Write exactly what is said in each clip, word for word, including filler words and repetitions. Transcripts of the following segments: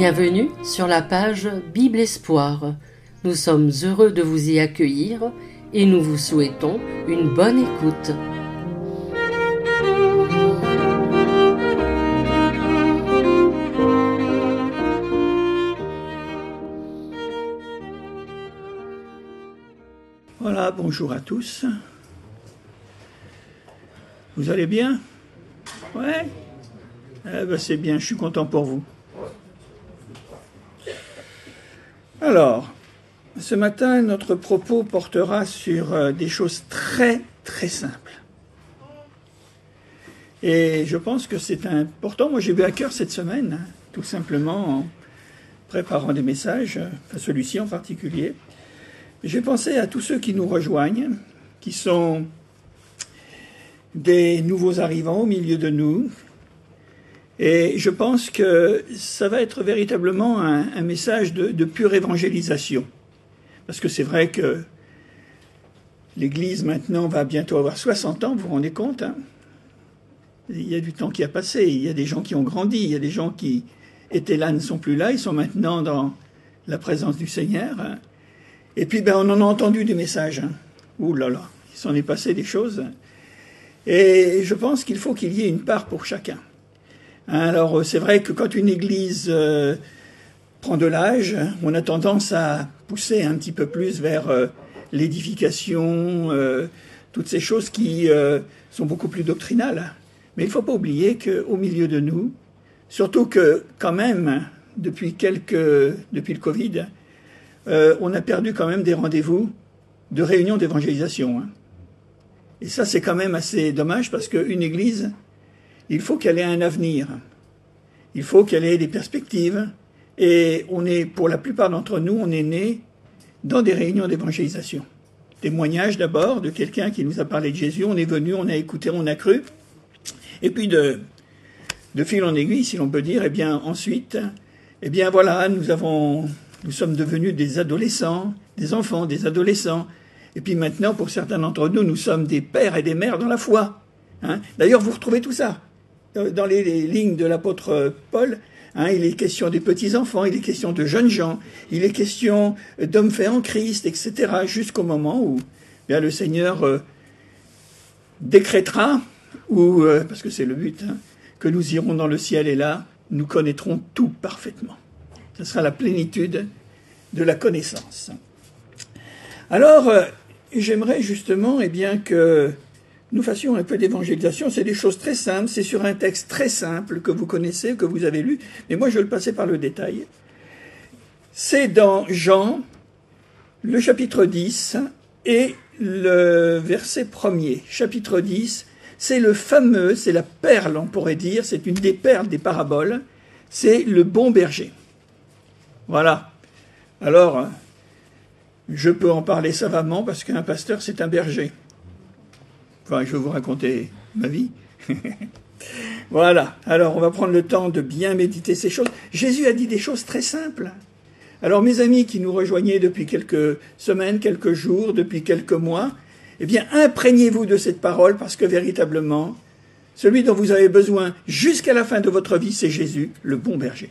Bienvenue sur la page Bible Espoir. Nous sommes heureux de vous y accueillir et nous vous souhaitons une bonne écoute. Voilà, bonjour à tous. Vous allez bien? Ouais? Eh ben c'est bien, je suis content pour vous. Alors, ce matin, notre propos portera sur euh, des choses très, très simples. Et je pense que c'est important. Moi, j'ai eu à cœur cette semaine, hein, tout simplement en préparant des messages, enfin celui-ci en particulier. J'ai pensé à tous ceux qui nous rejoignent, qui sont des nouveaux arrivants au milieu de nous. Et je pense que ça va être véritablement un, un message de, de pure évangélisation. Parce que c'est vrai que l'Église maintenant va bientôt avoir soixante ans, vous vous rendez compte, hein? Il y a du temps qui a passé, il y a des gens qui ont grandi, il y a des gens qui étaient là, ne sont plus là, ils sont maintenant dans la présence du Seigneur. Hein? Et puis ben, on en a entendu des messages. Hein? Ouh là là, il s'en est passé des choses. Et je pense qu'il faut qu'il y ait une part pour chacun. Alors c'est vrai que quand une église euh, prend de l'âge, on a tendance à pousser un petit peu plus vers euh, l'édification, euh, toutes ces choses qui euh, sont beaucoup plus doctrinales. Mais il ne faut pas oublier qu'au milieu de nous, surtout que quand même, depuis, quelques, depuis le Covid, euh, on a perdu quand même des rendez-vous de réunions d'évangélisation. Hein. Et ça c'est quand même assez dommage parce qu'une église, il faut qu'elle ait un avenir, il faut qu'elle ait des perspectives, et on est, pour la plupart d'entre nous, on est nés dans des réunions d'évangélisation. Témoignage d'abord de quelqu'un qui nous a parlé de Jésus, on est venu, on a écouté, on a cru, et puis de, de fil en aiguille, si l'on peut dire, et bien ensuite, eh bien voilà, nous avons, nous sommes devenus des adolescents, des enfants, des adolescents, et puis maintenant, pour certains d'entre nous, nous sommes des pères et des mères dans la foi. Hein. D'ailleurs, vous retrouvez tout ça dans les, les lignes de l'apôtre Paul. Hein, il est question des petits-enfants, il est question de jeunes gens, il est question d'hommes faits en Christ, et cetera, jusqu'au moment où bien, le Seigneur euh, décrétera, ou, euh, parce que c'est le but, hein, que nous irons dans le ciel, et là, nous connaîtrons tout parfaitement. Ce sera la plénitude de la connaissance. Alors, euh, j'aimerais justement eh bien, que nous fassions un peu d'évangélisation. C'est des choses très simples, c'est sur un texte très simple que vous connaissez, que vous avez lu, mais moi je vais le passer par le détail. C'est dans Jean, le chapitre dix, et le verset premier. Chapitre dix, c'est le fameux, c'est la perle, on pourrait dire, c'est une des perles des paraboles, c'est le bon berger. Voilà. Alors, je peux en parler savamment parce qu'un pasteur, c'est un berger. Enfin, je vais vous raconter ma vie. Voilà. Alors, on va prendre le temps de bien méditer ces choses. Jésus a dit des choses très simples. Alors, mes amis qui nous rejoignaient depuis quelques semaines, quelques jours, depuis quelques mois, eh bien, imprégnez-vous de cette parole parce que véritablement, celui dont vous avez besoin jusqu'à la fin de votre vie, c'est Jésus, le bon berger.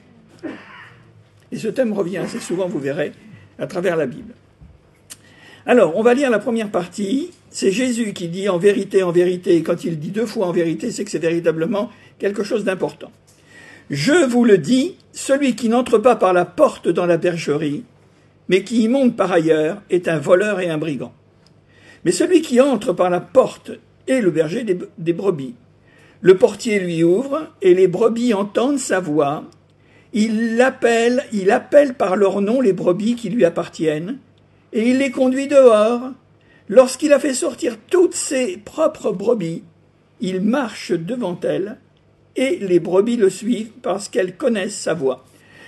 Et ce thème revient assez souvent, vous verrez, à travers la Bible. Alors, on va lire la première partie. C'est Jésus qui dit en vérité, en vérité, et quand il dit deux fois en vérité, c'est que c'est véritablement quelque chose d'important. Je vous le dis, celui qui n'entre pas par la porte dans la bergerie, mais qui y monte par ailleurs, est un voleur et un brigand. Mais celui qui entre par la porte est le berger des, des brebis. Le portier lui ouvre, et les brebis entendent sa voix. Il l'appelle, il appelle par leur nom les brebis qui lui appartiennent, et il les conduit dehors. Lorsqu'il a fait sortir toutes ses propres brebis, il marche devant elles, et les brebis le suivent parce qu'elles connaissent sa voix.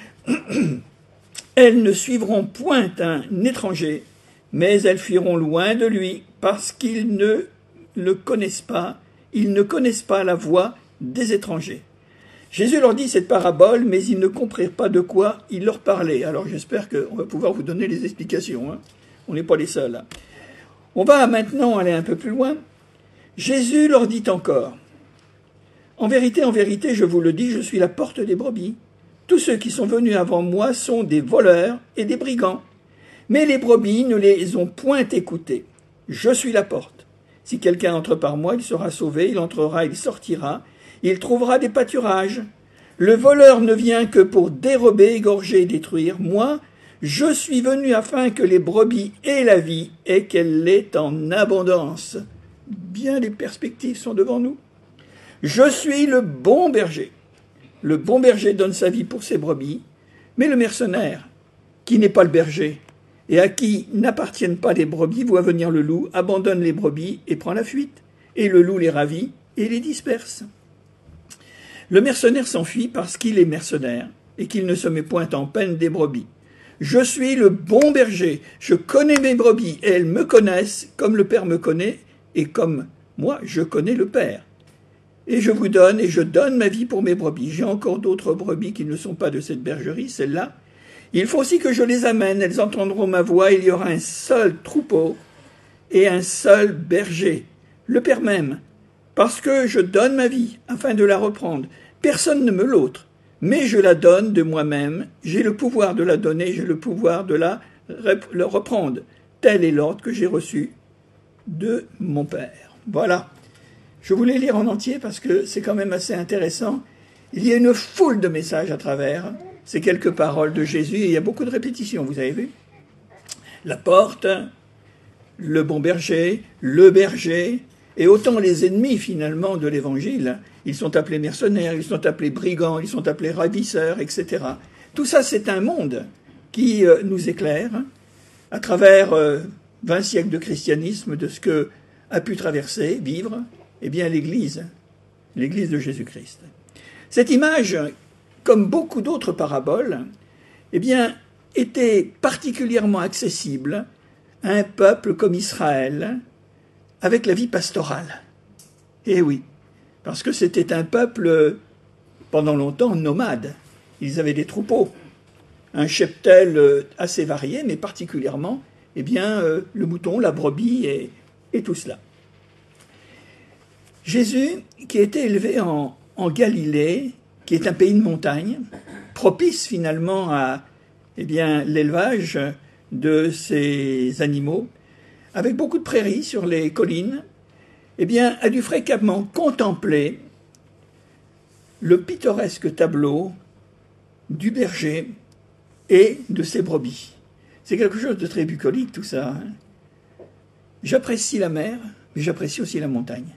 Elles ne suivront point un étranger, mais elles fuiront loin de lui parce qu'ils ne le connaissent pas, ils ne connaissent pas la voix des étrangers. Jésus leur dit cette parabole, mais ils ne comprirent pas de quoi il leur parlait. Alors j'espère qu'on va pouvoir vous donner les explications. Hein. On n'est pas les seuls. Hein. On va maintenant aller un peu plus loin. Jésus leur dit encore, « En vérité, en vérité, je vous le dis, je suis la porte des brebis. Tous ceux qui sont venus avant moi sont des voleurs et des brigands. Mais les brebis ne les ont point écoutés. Je suis la porte. Si quelqu'un entre par moi, il sera sauvé, il entrera, il sortira, il trouvera des pâturages. Le voleur ne vient que pour dérober, égorger et détruire. Moi, je suis venu afin que les brebis aient la vie et qu'elle l'ait en abondance. Bien les perspectives sont devant nous. Je suis le bon berger. Le bon berger donne sa vie pour ses brebis, mais le mercenaire, qui n'est pas le berger, et à qui n'appartiennent pas les brebis, voit venir le loup, abandonne les brebis et prend la fuite. Et le loup les ravit et les disperse. Le mercenaire s'enfuit parce qu'il est mercenaire et qu'il ne se met point en peine des brebis. Je suis le bon berger, je connais mes brebis et elles me connaissent comme le Père me connaît et comme moi je connais le Père. Et je vous donne et je donne ma vie pour mes brebis. J'ai encore d'autres brebis qui ne sont pas de cette bergerie, celles-là. Il faut aussi que je les amène, elles entendront ma voix, il y aura un seul troupeau et un seul berger, le Père même, parce que je donne ma vie afin de la reprendre. Personne ne me l'ôtre, mais je la donne de moi-même, j'ai le pouvoir de la donner, j'ai le pouvoir de la le reprendre. Tel est l'ordre que j'ai reçu de mon Père. Voilà. Je voulais lire en entier parce que c'est quand même assez intéressant. Il y a une foule de messages à travers ces quelques paroles de Jésus et il y a beaucoup de répétitions, vous avez vu. La porte, le bon berger, le berger, et autant les ennemis finalement de l'Évangile, ils sont appelés mercenaires, ils sont appelés brigands, ils sont appelés ravisseurs, et cetera. Tout ça, c'est un monde qui euh, nous éclaire à travers euh, vingt siècles de christianisme, de ce que a pu traverser, vivre, eh bien l'Église, l'Église de Jésus-Christ. Cette image, comme beaucoup d'autres paraboles, eh bien, était particulièrement accessible à un peuple comme Israël, avec la vie pastorale. Eh oui, parce que c'était un peuple, pendant longtemps, nomade. Ils avaient des troupeaux, un cheptel assez varié, mais particulièrement, eh bien, le mouton, la brebis et, et tout cela. Jésus, qui était élevé en, en Galilée, qui est un pays de montagne, propice finalement à eh bien, l'élevage de ces animaux, avec beaucoup de prairies sur les collines, eh bien, a dû fréquemment contempler le pittoresque tableau du berger et de ses brebis. C'est quelque chose de très bucolique, tout ça. Hein. J'apprécie la mer, mais j'apprécie aussi la montagne.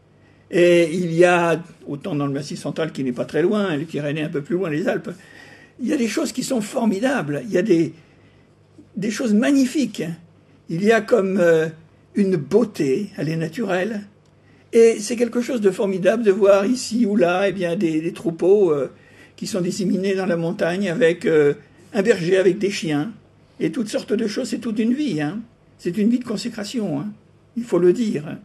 Et il y a, autant dans le Massif central qui n'est pas très loin, les Pyrénées un peu plus loin, les Alpes, il y a des choses qui sont formidables, il y a des, des choses magnifiques. Il y a comme euh, une beauté, elle est naturelle. Et c'est quelque chose de formidable de voir ici ou là eh bien, des, des troupeaux euh, qui sont disséminés dans la montagne avec euh, un berger, avec des chiens, et toutes sortes de choses. C'est toute une vie, hein. C'est une vie de consécration, hein. Il faut le dire.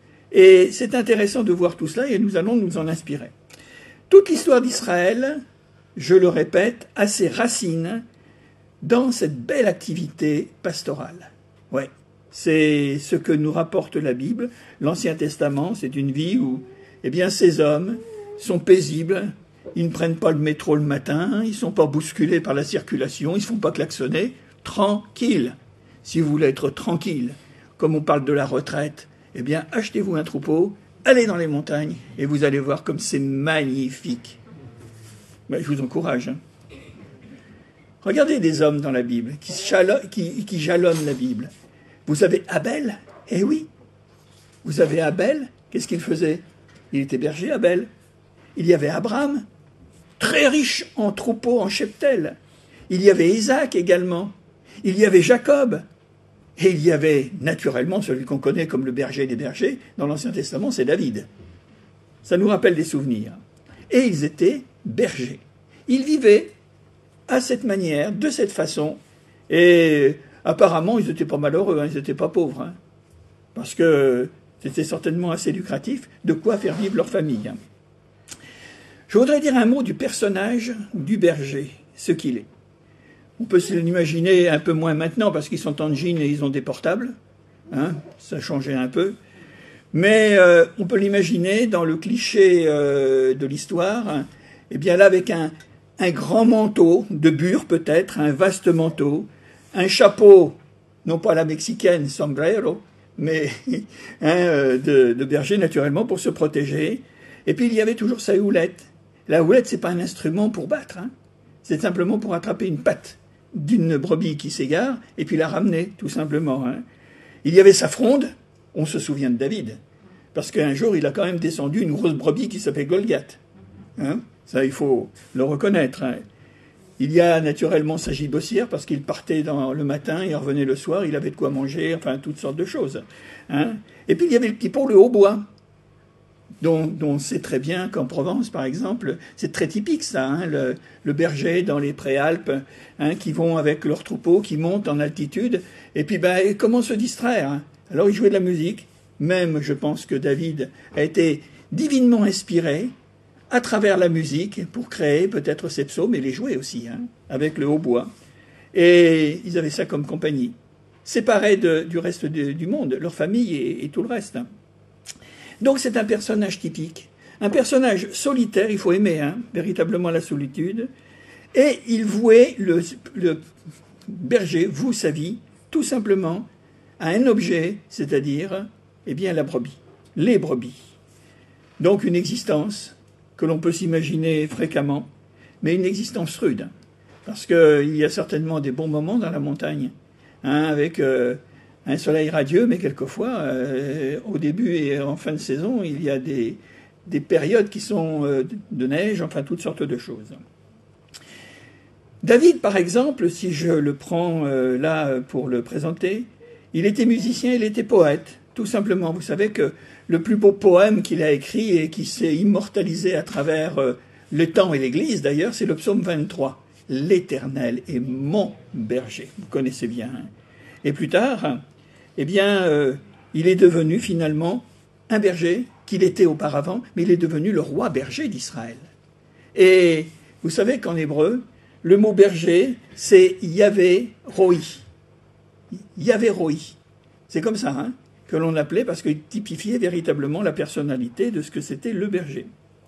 Et c'est intéressant de voir tout cela et nous allons nous en inspirer. Toute l'histoire d'Israël, je le répète, a ses racines dans cette belle activité pastorale. Ouais, c'est ce que nous rapporte la Bible. L'Ancien Testament, c'est une vie où eh bien, ces hommes sont paisibles, ils ne prennent pas le métro le matin, ils ne sont pas bousculés par la circulation, ils ne se font pas klaxonner, tranquilles. Si vous voulez être tranquille, comme on parle de la retraite, eh bien, achetez-vous un troupeau, allez dans les montagnes, et vous allez voir comme c'est magnifique. Ben, je vous encourage. Hein. Regardez des hommes dans la Bible, qui, chalo- qui, qui jalonnent la Bible. Vous avez Abel, eh oui. Vous avez Abel, qu'est-ce qu'il faisait? Il était berger, Abel. Il y avait Abraham, très riche en troupeaux, en cheptel. Il y avait Isaac également. Il y avait Jacob. Et il y avait, naturellement, celui qu'on connaît comme le berger des bergers, dans l'Ancien Testament, c'est David. Ça nous rappelle des souvenirs. Et ils étaient bergers. Ils vivaient à cette manière, de cette façon, et apparemment, ils n'étaient pas malheureux, hein, ils n'étaient pas pauvres, hein, parce que c'était certainement assez lucratif, de quoi faire vivre leur famille. Hein. Je voudrais dire un mot du personnage du berger, ce qu'il est. On peut se l'imaginer un peu moins maintenant parce qu'ils sont en jean et ils ont des portables. Hein, ça a changé un peu. Mais euh, on peut l'imaginer dans le cliché euh, de l'histoire, hein, eh bien là avec un, un grand manteau, de bure peut-être, un vaste manteau, un chapeau, non pas à la mexicaine, sombrero, mais hein, de, de berger naturellement pour se protéger. Et puis il y avait toujours sa houlette. La houlette, c'est pas un instrument pour battre, hein. C'est simplement pour attraper une patte d'une brebis qui s'égare et puis la ramener, tout simplement. Hein. Il y avait sa fronde, on se souvient de David, parce qu'un jour il a quand même descendu une grosse brebis qui s'appelait Golgotha. Hein. Ça, il faut le reconnaître. Hein. Il y a naturellement sa gibossière, parce qu'il partait dans le matin, il revenait le soir, il avait de quoi manger, enfin toutes sortes de choses. Hein. Et puis il y avait le petit pour le hautbois, dont, dont on sait très bien qu'en Provence, par exemple, c'est très typique ça, hein, le, le berger dans les préalpes, hein, qui vont avec leurs troupeaux, qui montent en altitude, et puis ben, comment se distraire, hein. Alors ils jouaient de la musique, même je pense que David a été divinement inspiré à travers la musique pour créer peut-être ces psaumes et les jouer aussi, hein, avec le hautbois. Et ils avaient ça comme compagnie, séparés de, du reste de, du monde, leur famille et, et tout le reste. Donc c'est un personnage typique, un personnage solitaire, il faut aimer hein, véritablement la solitude, et il vouait le, le berger, voue sa vie, tout simplement à un objet, c'est-à-dire eh bien, la brebis, les brebis. Donc une existence que l'on peut s'imaginer fréquemment, mais une existence rude, parce qu'il y a certainement des bons moments dans la montagne, hein, avec euh, un soleil radieux, mais quelquefois, euh, au début et en fin de saison, il y a des, des périodes qui sont euh, de neige, enfin toutes sortes de choses. David, par exemple, si je le prends euh, là pour le présenter, il était musicien, il était poète, tout simplement. Vous savez que le plus beau poème qu'il a écrit et qui s'est immortalisé à travers euh, le temps et l'Église, d'ailleurs, c'est le psaume vingt-trois. « L'Éternel est mon berger ». Vous connaissez bien. Hein. Et plus tard, eh bien, euh, il est devenu finalement un berger qu'il était auparavant, mais il est devenu le roi berger d'Israël. Et vous savez qu'en hébreu, le mot berger, c'est Yahvé Roi. Yahvé Roi. C'est comme ça, hein, que l'on appelait, parce qu'il typifiait véritablement la personnalité de ce que c'était le berger.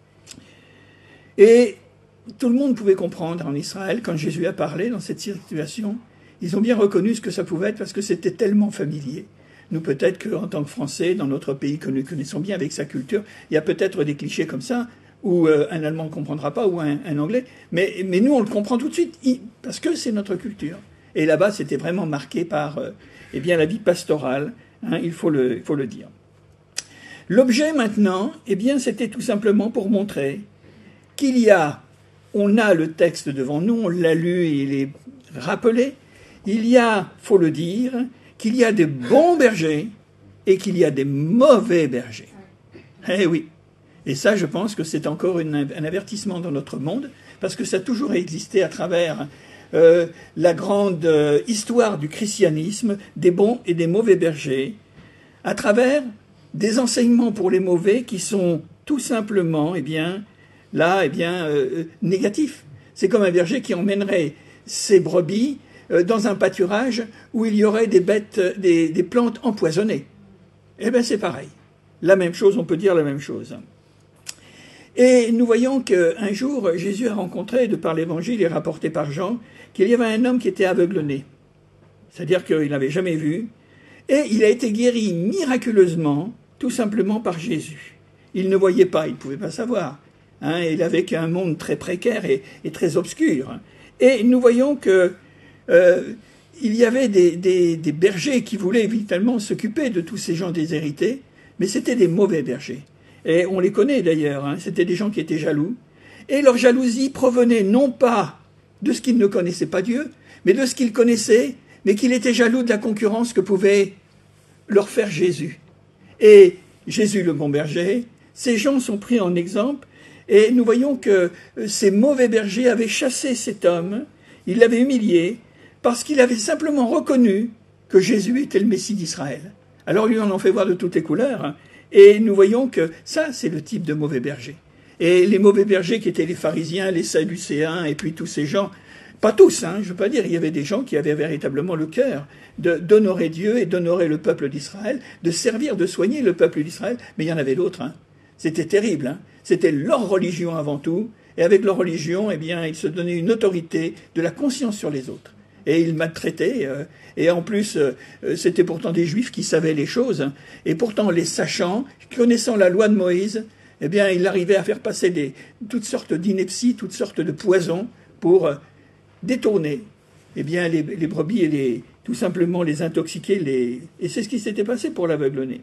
Et tout le monde pouvait comprendre en Israël, quand Jésus a parlé dans cette situation, ils ont bien reconnu ce que ça pouvait être, parce que c'était tellement familier. Nous, peut-être qu'en tant que Français, dans notre pays que nous connaissons bien avec sa culture, il y a peut-être des clichés comme ça, où euh, un Allemand ne comprendra pas, ou un, un Anglais, mais, mais nous, on le comprend tout de suite, parce que c'est notre culture. Et là-bas, c'était vraiment marqué par euh, eh bien, la vie pastorale, hein, il faut le, il faut le dire. L'objet, maintenant, eh bien, c'était tout simplement pour montrer qu'il y a, on a le texte devant nous, on l'a lu et il est rappelé, il y a, faut le dire, qu'il y a des bons bergers et qu'il y a des mauvais bergers. Eh oui. Et ça, je pense que c'est encore une, un avertissement dans notre monde, parce que ça a toujours existé à travers euh, la grande euh, histoire du christianisme, des bons et des mauvais bergers, à travers des enseignements pour les mauvais qui sont tout simplement, eh bien, là, eh bien, euh, négatifs. C'est comme un berger qui emmènerait ses brebis euh, dans un pâturage où il y aurait des bêtes, des, des plantes empoisonnées. Eh bien, c'est pareil. La même chose, on peut dire la même chose. Et nous voyons qu'un jour, Jésus a rencontré, de par l'Évangile et rapporté par Jean, qu'il y avait un homme qui était aveugle-né. C'est-à-dire qu'il n'avait jamais vu. Et il a été guéri miraculeusement, tout simplement par Jésus. Il ne voyait pas, il ne pouvait pas savoir. Hein, il avait qu'un monde très précaire et, et très obscur. Et nous voyons que euh, il y avait des, des, des bergers qui voulaient évidemment s'occuper de tous ces gens déshérités, mais c'était des mauvais bergers. Et on les connaît d'ailleurs, hein, c'était des gens qui étaient jaloux. Et leur jalousie provenait non pas de ce qu'ils ne connaissaient pas Dieu, mais de ce qu'ils connaissaient, mais qu'il était jaloux de la concurrence que pouvait leur faire Jésus. Et Jésus le bon berger, ces gens sont pris en exemple, et nous voyons que ces mauvais bergers avaient chassé cet homme, ils l'avaient humilié, parce qu'il avait simplement reconnu que Jésus était le Messie d'Israël. Alors lui, on en fait voir de toutes les couleurs, hein. Et nous voyons que ça, c'est le type de mauvais berger. Et les mauvais bergers qui étaient les pharisiens, les sadducéens, et puis tous ces gens, pas tous, hein, je ne veux pas dire, il y avait des gens qui avaient véritablement le cœur de, d'honorer Dieu et d'honorer le peuple d'Israël, de servir, de soigner le peuple d'Israël, mais il y en avait d'autres. Hein. C'était terrible. Hein. C'était leur religion avant tout, Et avec leur religion, eh bien, ils se donnaient une autorité de la conscience sur les autres. Et ils maltraitaient. Euh, et en plus, euh, c'était pourtant des Juifs qui savaient les choses. Hein, et pourtant, les sachant, connaissant la loi de Moïse, eh bien, il arrivait à faire passer des, toutes sortes d'inepties, toutes sortes de poisons pour euh, détourner eh bien, les, les brebis et les, tout simplement les intoxiquer. Les... Et c'est ce qui s'était passé pour l'aveugle-né.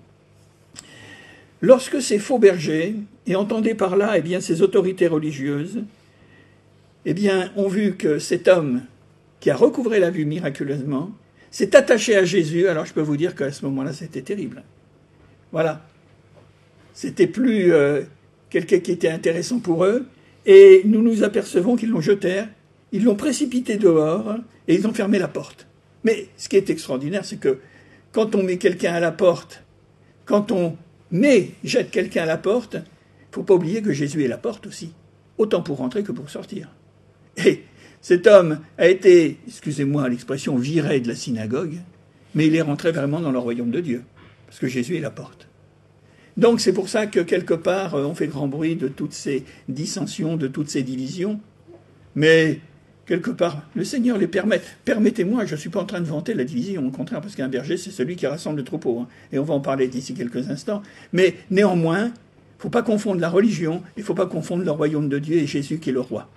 Lorsque ces faux bergers, et entendaient par là eh bien, ces autorités religieuses, eh bien, ont vu que cet homme qui a recouvré la vue miraculeusement s'est attaché à Jésus, alors je peux vous dire qu'à ce moment-là, c'était terrible. Voilà. C'était plus euh, quelqu'un qui était intéressant pour eux, et nous nous apercevons qu'ils l'ont jeté, ils l'ont précipité dehors, et ils ont fermé la porte. Mais ce qui est extraordinaire, c'est que quand on met quelqu'un à la porte, quand on met, jette quelqu'un à la porte, il ne faut pas oublier que Jésus est la porte aussi, autant pour rentrer que pour sortir. Et cet homme a été, excusez-moi l'expression, viré de la synagogue, mais il est rentré vraiment dans le royaume de Dieu, parce que Jésus est la porte. Donc c'est pour ça que quelque part, on fait grand bruit de toutes ces dissensions, de toutes ces divisions, mais quelque part, le Seigneur les permet. Permettez-moi, je ne suis pas en train de vanter la division, au contraire, parce qu'un berger, c'est celui qui rassemble le troupeau, hein, et on va en parler d'ici quelques instants, mais néanmoins, il ne faut pas confondre la religion, il ne faut pas confondre le royaume de Dieu et Jésus qui est le roi.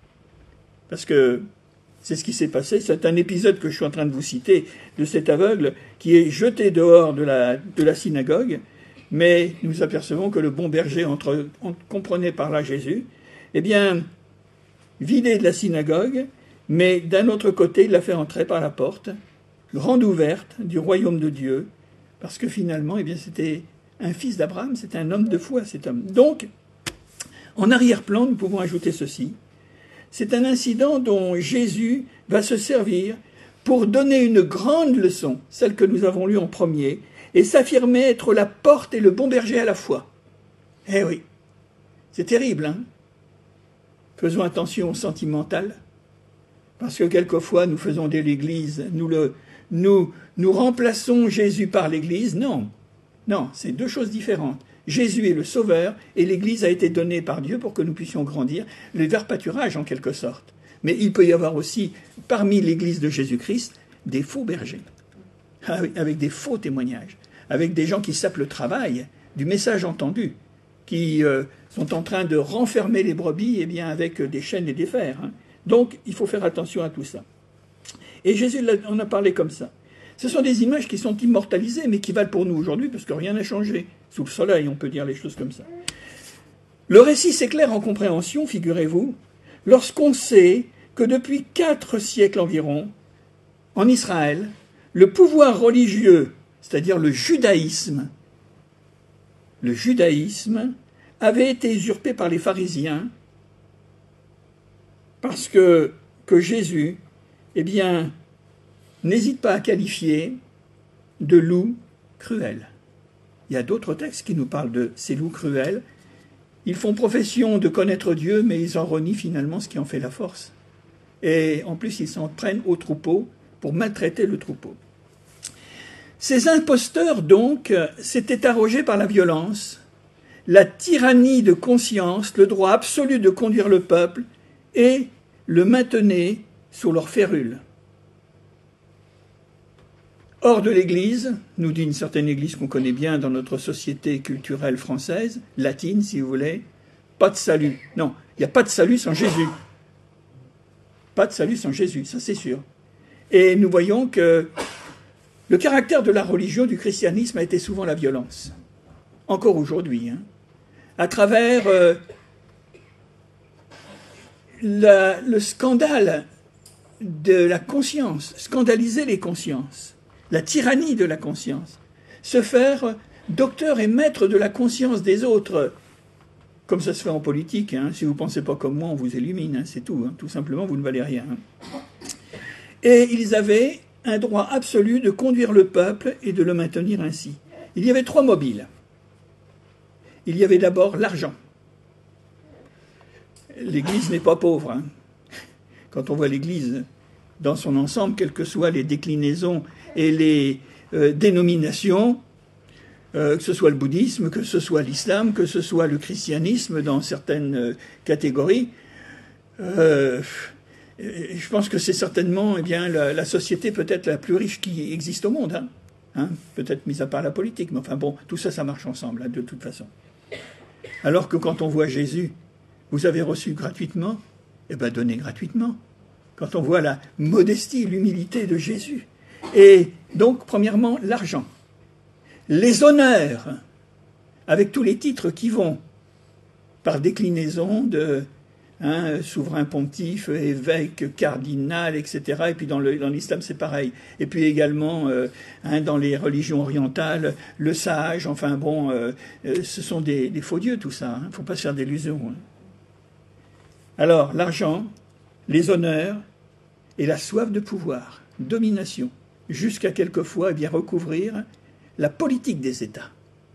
Parce que c'est ce qui s'est passé, c'est un épisode que je suis en train de vous citer, de cet aveugle qui est jeté dehors de la, de la synagogue, mais nous apercevons que le bon berger, entre, on comprenait par là Jésus, eh bien, vidé de la synagogue, mais d'un autre côté, il l'a fait entrer par la porte, grande ouverte du royaume de Dieu, parce que finalement, eh bien, c'était un fils d'Abraham, c'était un homme de foi, cet homme. Donc, en arrière-plan, nous pouvons ajouter ceci. C'est un incident dont Jésus va se servir pour donner une grande leçon, celle que nous avons lue en premier, et s'affirmer être la porte et le bon berger à la fois. Eh oui, c'est terrible, hein? Faisons attention au sentimental, parce que quelquefois nous faisons de l'Église, nous, le, nous, nous remplaçons Jésus par l'Église. Non, non, c'est deux choses différentes. Jésus est le Sauveur, et l'Église a été donnée par Dieu pour que nous puissions grandir, le vers pâturage en quelque sorte. Mais il peut y avoir aussi, parmi l'Église de Jésus-Christ, des faux bergers, avec des faux témoignages, avec des gens qui sapent le travail du message entendu, qui euh, sont en train de renfermer les brebis eh bien, avec des chaînes et des fers. Hein. Donc, il faut faire attention à tout ça. Et Jésus en a parlé comme ça. Ce sont des images qui sont immortalisées, mais qui valent pour nous aujourd'hui, parce que rien n'a changé. Sous le soleil, on peut dire les choses comme ça. Le récit s'éclaire en compréhension, figurez-vous, lorsqu'on sait que depuis quatre siècles environ, en Israël, le pouvoir religieux, c'est-à-dire le judaïsme, le judaïsme avait été usurpé par les pharisiens parce que, que Jésus, eh bien, n'hésite pas à qualifier de loup cruel. Il y a d'autres textes qui nous parlent de ces loups cruels. Ils font profession de connaître Dieu, mais ils en renient finalement ce qui en fait la force. Et en plus, ils s'en prennent au troupeau pour maltraiter le troupeau. Ces imposteurs, donc, s'étaient arrogés par la violence, la tyrannie de conscience, le droit absolu de conduire le peuple, et le maintenaient sous leur férule. Hors de l'Église, nous dit une certaine Église qu'on connaît bien dans notre société culturelle française, latine si vous voulez, pas de salut. Non, il n'y a pas de salut sans Jésus. Pas de salut sans Jésus, ça c'est sûr. Et nous voyons que le caractère de la religion, du christianisme, a été souvent la violence. Encore aujourd'hui, hein, à travers euh, la, le scandale de la conscience, scandaliser les consciences, la tyrannie de la conscience, se faire docteur et maître de la conscience des autres, comme ça se fait en politique. Hein, si vous ne pensez pas comme moi, on vous élimine, hein, c'est tout. Hein, tout simplement, vous ne valez rien. Hein. Et ils avaient un droit absolu de conduire le peuple et de le maintenir ainsi. Il y avait trois mobiles. Il y avait d'abord l'argent. L'Église n'est pas pauvre. Hein. Quand on voit l'Église dans son ensemble, quelles que soient les déclinaisons et les euh, dénominations, euh, que ce soit le bouddhisme, que ce soit l'islam, que ce soit le christianisme dans certaines euh, catégories, Euh, je pense que c'est certainement eh bien, la, la société peut-être la plus riche qui existe au monde. Hein, hein, peut-être mis à part la politique, mais enfin bon, tout ça, ça marche ensemble, hein, de toute façon. Alors que quand on voit Jésus, vous avez reçu gratuitement, eh bien donnez gratuitement. Quand on voit la modestie, l'humilité de Jésus. Et donc, premièrement, l'argent. Les honneurs, avec tous les titres qui vont par déclinaison de hein, souverain pontife, évêque, cardinal, et cetera. Et puis dans, le, dans l'islam, c'est pareil. Et puis également, euh, hein, dans les religions orientales, le sage, enfin bon, euh, ce sont des, des faux dieux, tout ça. Il hein, ne faut pas se faire d'illusions. Hein. Alors, l'argent, les honneurs et la soif de pouvoir, domination, jusqu'à quelquefois eh bien, recouvrir la politique des États.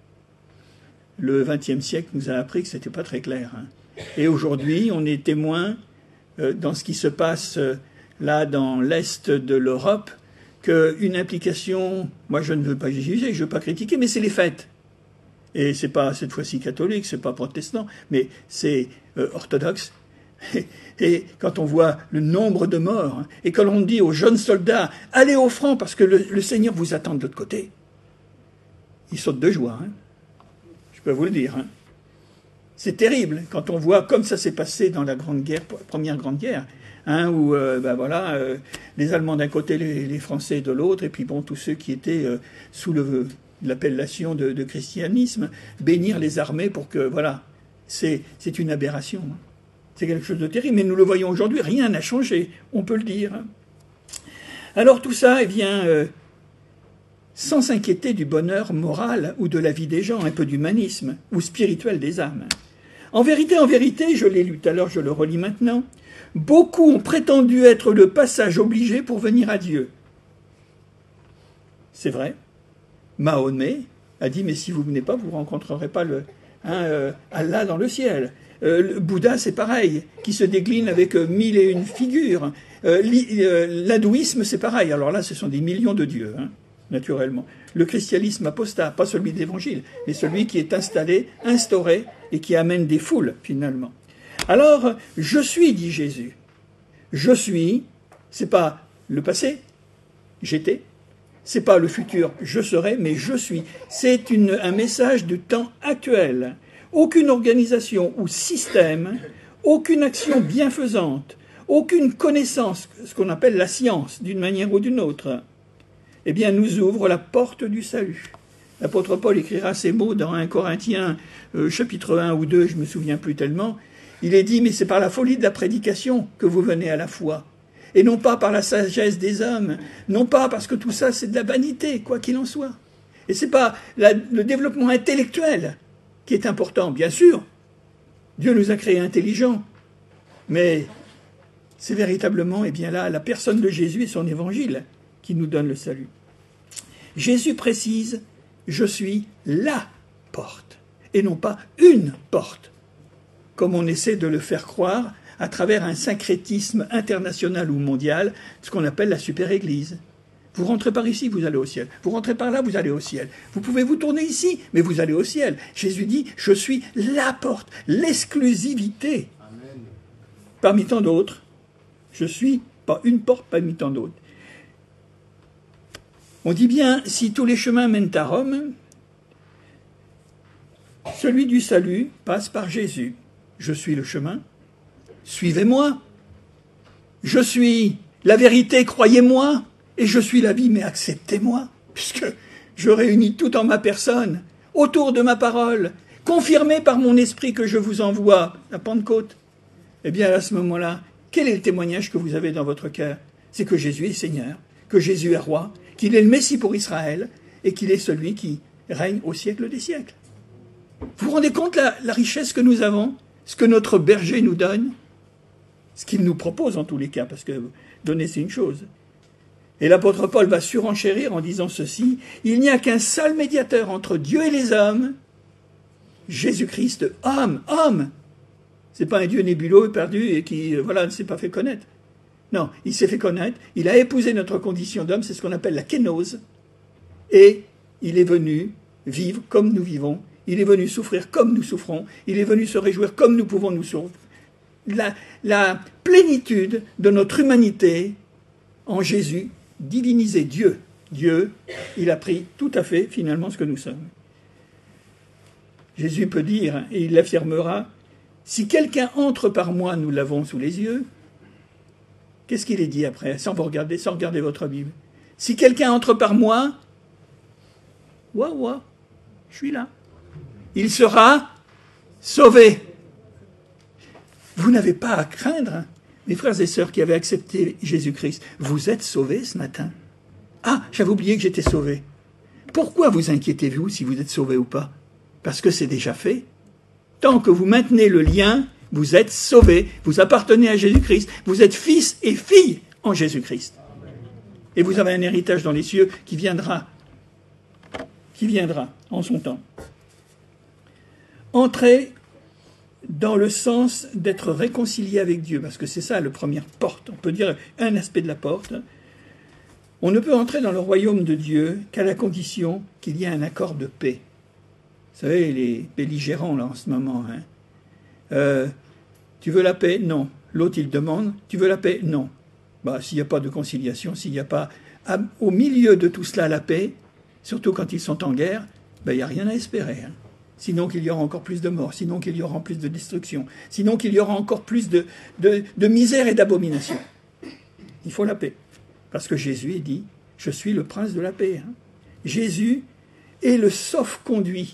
Le vingtième siècle nous a appris que ce n'était pas très clair. Hein. Et aujourd'hui, on est témoin euh, dans ce qui se passe euh, là dans l'Est de l'Europe, qu'une implication, moi je ne veux pas juger, je ne veux pas critiquer, mais c'est les fêtes. Et ce n'est pas cette fois-ci catholique, ce n'est pas protestant, mais c'est euh, orthodoxe. Et, et quand on voit le nombre de morts, hein, et quand on dit aux jeunes soldats, allez au front parce que le, le Seigneur vous attend de l'autre côté, ils sautent de joie. Hein. Je peux vous le dire. Hein. C'est terrible quand on voit comme ça s'est passé dans la grande guerre, première grande guerre, hein, où euh, ben voilà, euh, les Allemands d'un côté, les, les Français de l'autre, et puis bon, tous ceux qui étaient euh, sous le, l'appellation de, de christianisme, bénir les armées pour que, voilà, c'est, c'est une aberration. Hein. C'est quelque chose de terrible, mais nous le voyons aujourd'hui, rien n'a changé, on peut le dire. Alors tout ça, eh bien, euh, sans s'inquiéter du bonheur moral ou de la vie des gens, un peu d'humanisme ou spirituel des âmes. En vérité, en vérité, je l'ai lu tout à l'heure, je le relis maintenant, beaucoup ont prétendu être le passage obligé pour venir à Dieu. C'est vrai. Mahomet a dit, mais si vous ne venez pas, vous ne rencontrerez pas le, hein, euh, Allah dans le ciel. Euh, le Bouddha, c'est pareil, qui se décline avec euh, mille et une figures. Euh, euh, l'hindouisme, c'est pareil. Alors là, ce sont des millions de dieux, hein, naturellement. Le christianisme apostat, pas celui de l'Évangile, mais celui qui est installé, instauré, et qui amène des foules, finalement. Alors, je suis, dit Jésus. Je suis, c'est pas le passé, j'étais, c'est pas le futur, je serai, mais je suis. C'est une, un message du temps actuel. Aucune organisation ou système, aucune action bienfaisante, aucune connaissance, ce qu'on appelle la science, d'une manière ou d'une autre, eh bien, nous ouvre la porte du salut. L'apôtre Paul écrira ces mots dans un Corinthiens, euh, chapitre un ou deux, je ne me souviens plus tellement. Il est dit, mais c'est par la folie de la prédication que vous venez à la foi, et non pas par la sagesse des hommes, non pas parce que tout ça, c'est de la vanité, quoi qu'il en soit. Et ce n'est pas la, le développement intellectuel qui est important, bien sûr. Dieu nous a créés intelligents, mais c'est véritablement, eh bien là, la personne de Jésus et son évangile qui nous donne le salut. Jésus précise, je suis la porte, et non pas une porte, comme on essaie de le faire croire à travers un syncrétisme international ou mondial, ce qu'on appelle la super-église. Vous rentrez par ici, vous allez au ciel. Vous rentrez par là, vous allez au ciel. Vous pouvez vous tourner ici, mais vous allez au ciel. Jésus dit, je suis la porte, l'exclusivité. Amen. Parmi tant d'autres. Je suis pas une porte parmi tant d'autres. On dit bien, si tous les chemins mènent à Rome, celui du salut passe par Jésus. Je suis le chemin, suivez-moi. Je suis la vérité, croyez-moi. Et je suis la vie, mais acceptez-moi, puisque je réunis tout en ma personne, autour de ma parole, confirmé par mon esprit que je vous envoie à Pentecôte. Eh bien, à ce moment-là, quel est le témoignage que vous avez dans votre cœur? C'est que Jésus est Seigneur, que Jésus est roi, qu'il est le Messie pour Israël, et qu'il est celui qui règne au siècle des siècles. Vous vous rendez compte la, la richesse que nous avons, ce que notre berger nous donne, ce qu'il nous propose en tous les cas, parce que donner c'est une chose. Et l'apôtre Paul va surenchérir en disant ceci, il n'y a qu'un seul médiateur entre Dieu et les hommes, Jésus-Christ, homme, homme. C'est pas un Dieu nébuleux, perdu et qui, voilà, ne s'est pas fait connaître. Non, il s'est fait connaître, il a épousé notre condition d'homme, c'est ce qu'on appelle la kénose, et il est venu vivre comme nous vivons, il est venu souffrir comme nous souffrons, il est venu se réjouir comme nous pouvons nous la, la plénitude de notre humanité en Jésus, divinisé Dieu. Dieu, il a pris tout à fait finalement ce que nous sommes. Jésus peut dire, et il l'affirmera, si quelqu'un entre par moi, nous l'avons sous les yeux. Qu'est-ce qu'il est dit après, sans vous regarder, sans regarder votre Bible? Si quelqu'un entre par moi, ouah, ouah, je suis là. Il sera sauvé. Vous n'avez pas à craindre, mes frères et sœurs qui avez accepté Jésus-Christ. Vous êtes sauvés ce matin. Ah, j'avais oublié que j'étais sauvé. Pourquoi vous inquiétez-vous si vous êtes sauvé ou pas? Parce que c'est déjà fait. Tant que vous maintenez le lien, vous êtes sauvés. Vous appartenez à Jésus-Christ. Vous êtes fils et filles en Jésus-Christ. Et vous avez un héritage dans les cieux qui viendra, qui viendra en son temps. Entrez dans le sens d'être réconcilié avec Dieu, parce que c'est ça la première porte. On peut dire un aspect de la porte. On ne peut entrer dans le royaume de Dieu qu'à la condition qu'il y ait un accord de paix. Vous savez, les belligérants là en ce moment. Hein. Euh, tu veux la paix? Non. L'autre il demande, tu veux la paix? Non. Bah, s'il n'y a pas de conciliation, s'il n'y a pas à, au milieu de tout cela la paix, surtout quand ils sont en guerre, ben, il n'y a rien à espérer. Hein. Sinon qu'il y aura encore plus de morts, sinon qu'il y aura plus de destruction, sinon qu'il y aura encore plus de, de, de misère et d'abomination. Il faut la paix. Parce que Jésus dit, je suis le prince de la paix. Hein. Jésus est le sauf-conduit.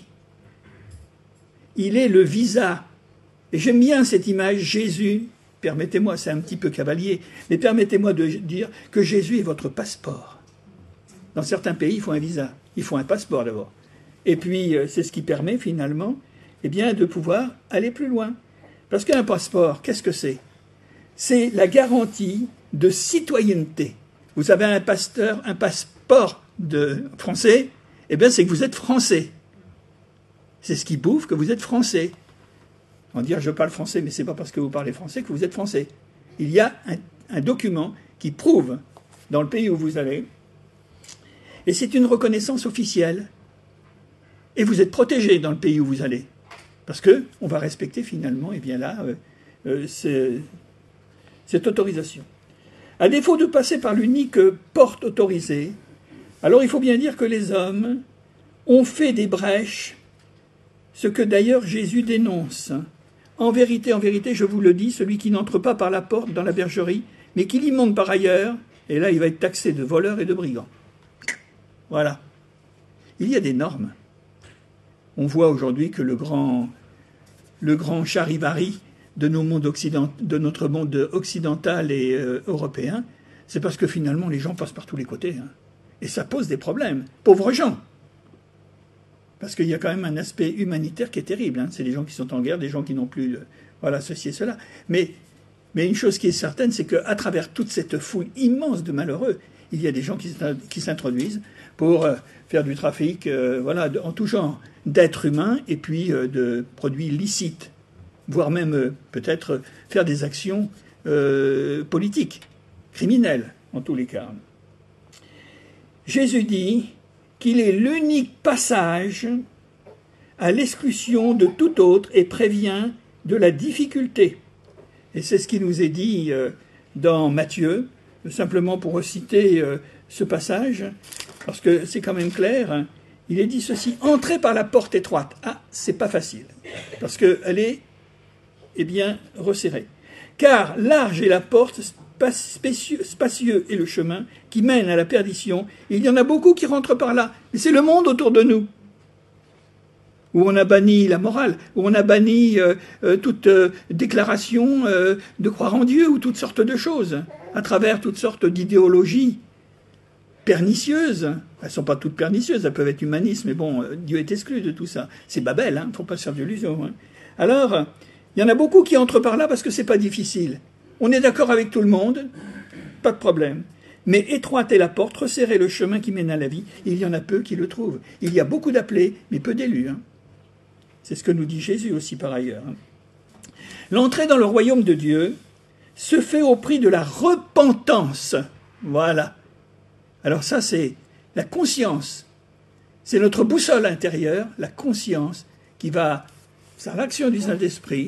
Il est le visa. Et j'aime bien cette image, Jésus, permettez-moi, c'est un petit peu cavalier, mais permettez-moi de dire que Jésus est votre passeport. Dans certains pays, il faut un visa, il faut un passeport d'abord. Et puis, c'est ce qui permet finalement eh bien, de pouvoir aller plus loin. Parce qu'un passeport, qu'est-ce que c'est? C'est la garantie de citoyenneté. Vous avez un, pasteur, un passeport de français, eh bien, c'est que vous êtes français. C'est ce qui prouve que vous êtes français. On dit, je parle français, mais ce n'est pas parce que vous parlez français que vous êtes français. Il y a un, un document qui prouve, dans le pays où vous allez, et c'est une reconnaissance officielle. Et vous êtes protégé dans le pays où vous allez. Parce qu'on va respecter finalement, et bien là, euh, euh, c'est, cette autorisation. À défaut de passer par l'unique porte autorisée, alors il faut bien dire que les hommes ont fait des brèches, ce que d'ailleurs Jésus dénonce. En vérité, en vérité, je vous le dis, celui qui n'entre pas par la porte dans la bergerie, mais qui l'y monte par ailleurs, et là il va être taxé de voleur et de brigand. Voilà. Il y a des normes. On voit aujourd'hui que le grand, le grand charivari de, nos mondes occident, de notre monde occidental et euh, européen, c'est parce que finalement les gens passent par tous les côtés. Hein. Et ça pose des problèmes. Pauvres gens. Parce qu'il y a quand même un aspect humanitaire qui est terrible. Hein. C'est des gens qui sont en guerre, des gens qui n'ont plus, euh, voilà, ceci et cela. Mais, mais une chose qui est certaine, c'est qu'à travers toute cette foule immense de malheureux, il y a des gens qui, qui s'introduisent pour euh, faire du trafic, euh, voilà, en tout genre, d'êtres humains et puis euh, de produits licites, voire même euh, peut-être faire des actions euh, politiques, criminelles, en tous les cas. Jésus dit qu'il est l'unique passage à l'exclusion de tout autre et prévient de la difficulté. Et c'est ce qui nous est dit euh, dans Matthieu, simplement pour citer euh, ce passage, parce que c'est quand même clair, hein, il est dit ceci, entrez par la porte étroite. Ah, c'est pas facile, parce qu'elle est, eh bien, resserrée. Car large est la porte, spacieux, spacieux est le chemin qui mène à la perdition. Il y en a beaucoup qui rentrent par là, mais c'est le monde autour de nous, où on a banni la morale, où on a banni euh, euh, toute euh, déclaration euh, de croire en Dieu, ou toutes sortes de choses, à travers toutes sortes d'idéologies pernicieuses. Elles ne sont pas toutes pernicieuses, elles peuvent être humanistes, mais bon, euh, Dieu est exclu de tout ça. C'est Babel, il hein, ne faut pas se faire d'illusions. Hein. Alors, il y en a beaucoup qui entrent par là parce que ce n'est pas difficile. On est d'accord avec tout le monde, pas de problème. Mais étroite est la porte, resserrez le chemin qui mène à la vie, il y en a peu qui le trouvent. Il y a beaucoup d'appelés, mais peu d'élus. Hein. C'est ce que nous dit Jésus aussi par ailleurs. Hein. L'entrée dans le royaume de Dieu se fait au prix de la repentance. Voilà. Alors ça, c'est la conscience. C'est notre boussole intérieure, la conscience, qui va, c'est l'action du Saint-Esprit,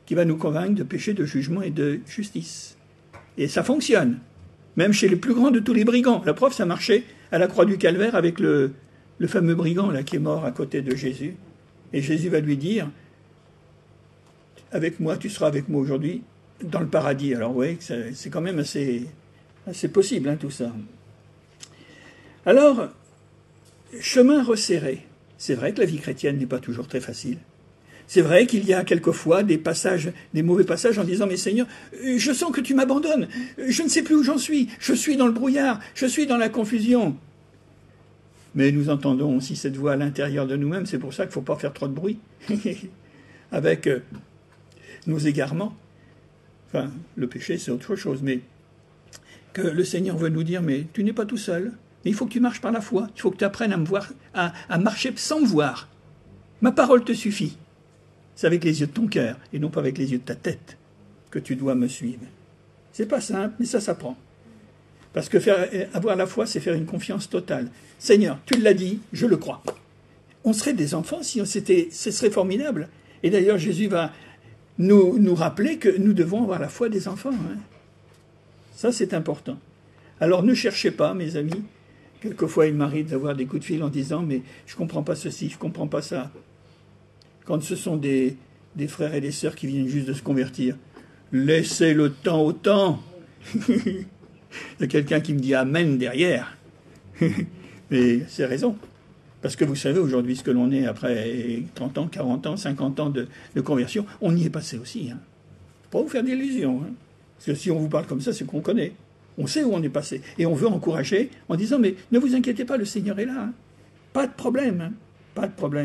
qui va nous convaincre de péché, de jugement et de justice. Et ça fonctionne, même chez les plus grands de tous les brigands. La preuve, ça marchait à la croix du Calvaire avec le, le fameux brigand là, qui est mort à côté de Jésus. Et Jésus va lui dire, avec moi, tu seras avec moi aujourd'hui dans le paradis. Alors oui, c'est quand même assez, assez possible, hein, tout ça. Alors, chemin resserré. C'est vrai que la vie chrétienne n'est pas toujours très facile. C'est vrai qu'il y a quelquefois des passages, des mauvais passages en disant « Mais Seigneur, je sens que tu m'abandonnes, je ne sais plus où j'en suis, je suis dans le brouillard, je suis dans la confusion. » Mais nous entendons aussi cette voix à l'intérieur de nous-mêmes, c'est pour ça qu'il ne faut pas faire trop de bruit avec euh, nos égarements. Enfin, le péché, c'est autre chose, mais que le Seigneur veut nous dire « Mais tu n'es pas tout seul, il faut que tu marches par la foi, il faut que tu apprennes à me voir, à, à marcher sans me voir. Ma parole te suffit. » C'est avec les yeux de ton cœur et non pas avec les yeux de ta tête que tu dois me suivre. C'est pas simple, mais ça s'apprend. Parce que faire, avoir la foi, c'est faire une confiance totale. Seigneur, tu l'as dit, je le crois. On serait des enfants si on s'était, ce serait formidable. Et d'ailleurs, Jésus va nous, nous rappeler que nous devons avoir la foi des enfants. Hein. Ça, c'est important. Alors, ne cherchez pas, mes amis. Quelquefois, il m'arrive d'avoir des coups de fil en disant « Mais je ne comprends pas ceci, je ne comprends pas ça. » Quand ce sont des, des frères et des sœurs qui viennent juste de se convertir, laissez le temps au temps. Il y a quelqu'un qui me dit « Amen » derrière. Mais c'est raison. Parce que vous savez aujourd'hui ce que l'on est après trente ans, quarante ans, cinquante ans de, de conversion. On y est passé aussi. Hein. Pas vous faire d'illusions. Hein. Parce que si on vous parle comme ça, c'est qu'on connaît. On sait où on est passé. Et on veut encourager en disant « Mais ne vous inquiétez pas, le Seigneur est là. Hein. Pas de problème. Hein. Pas de problème. »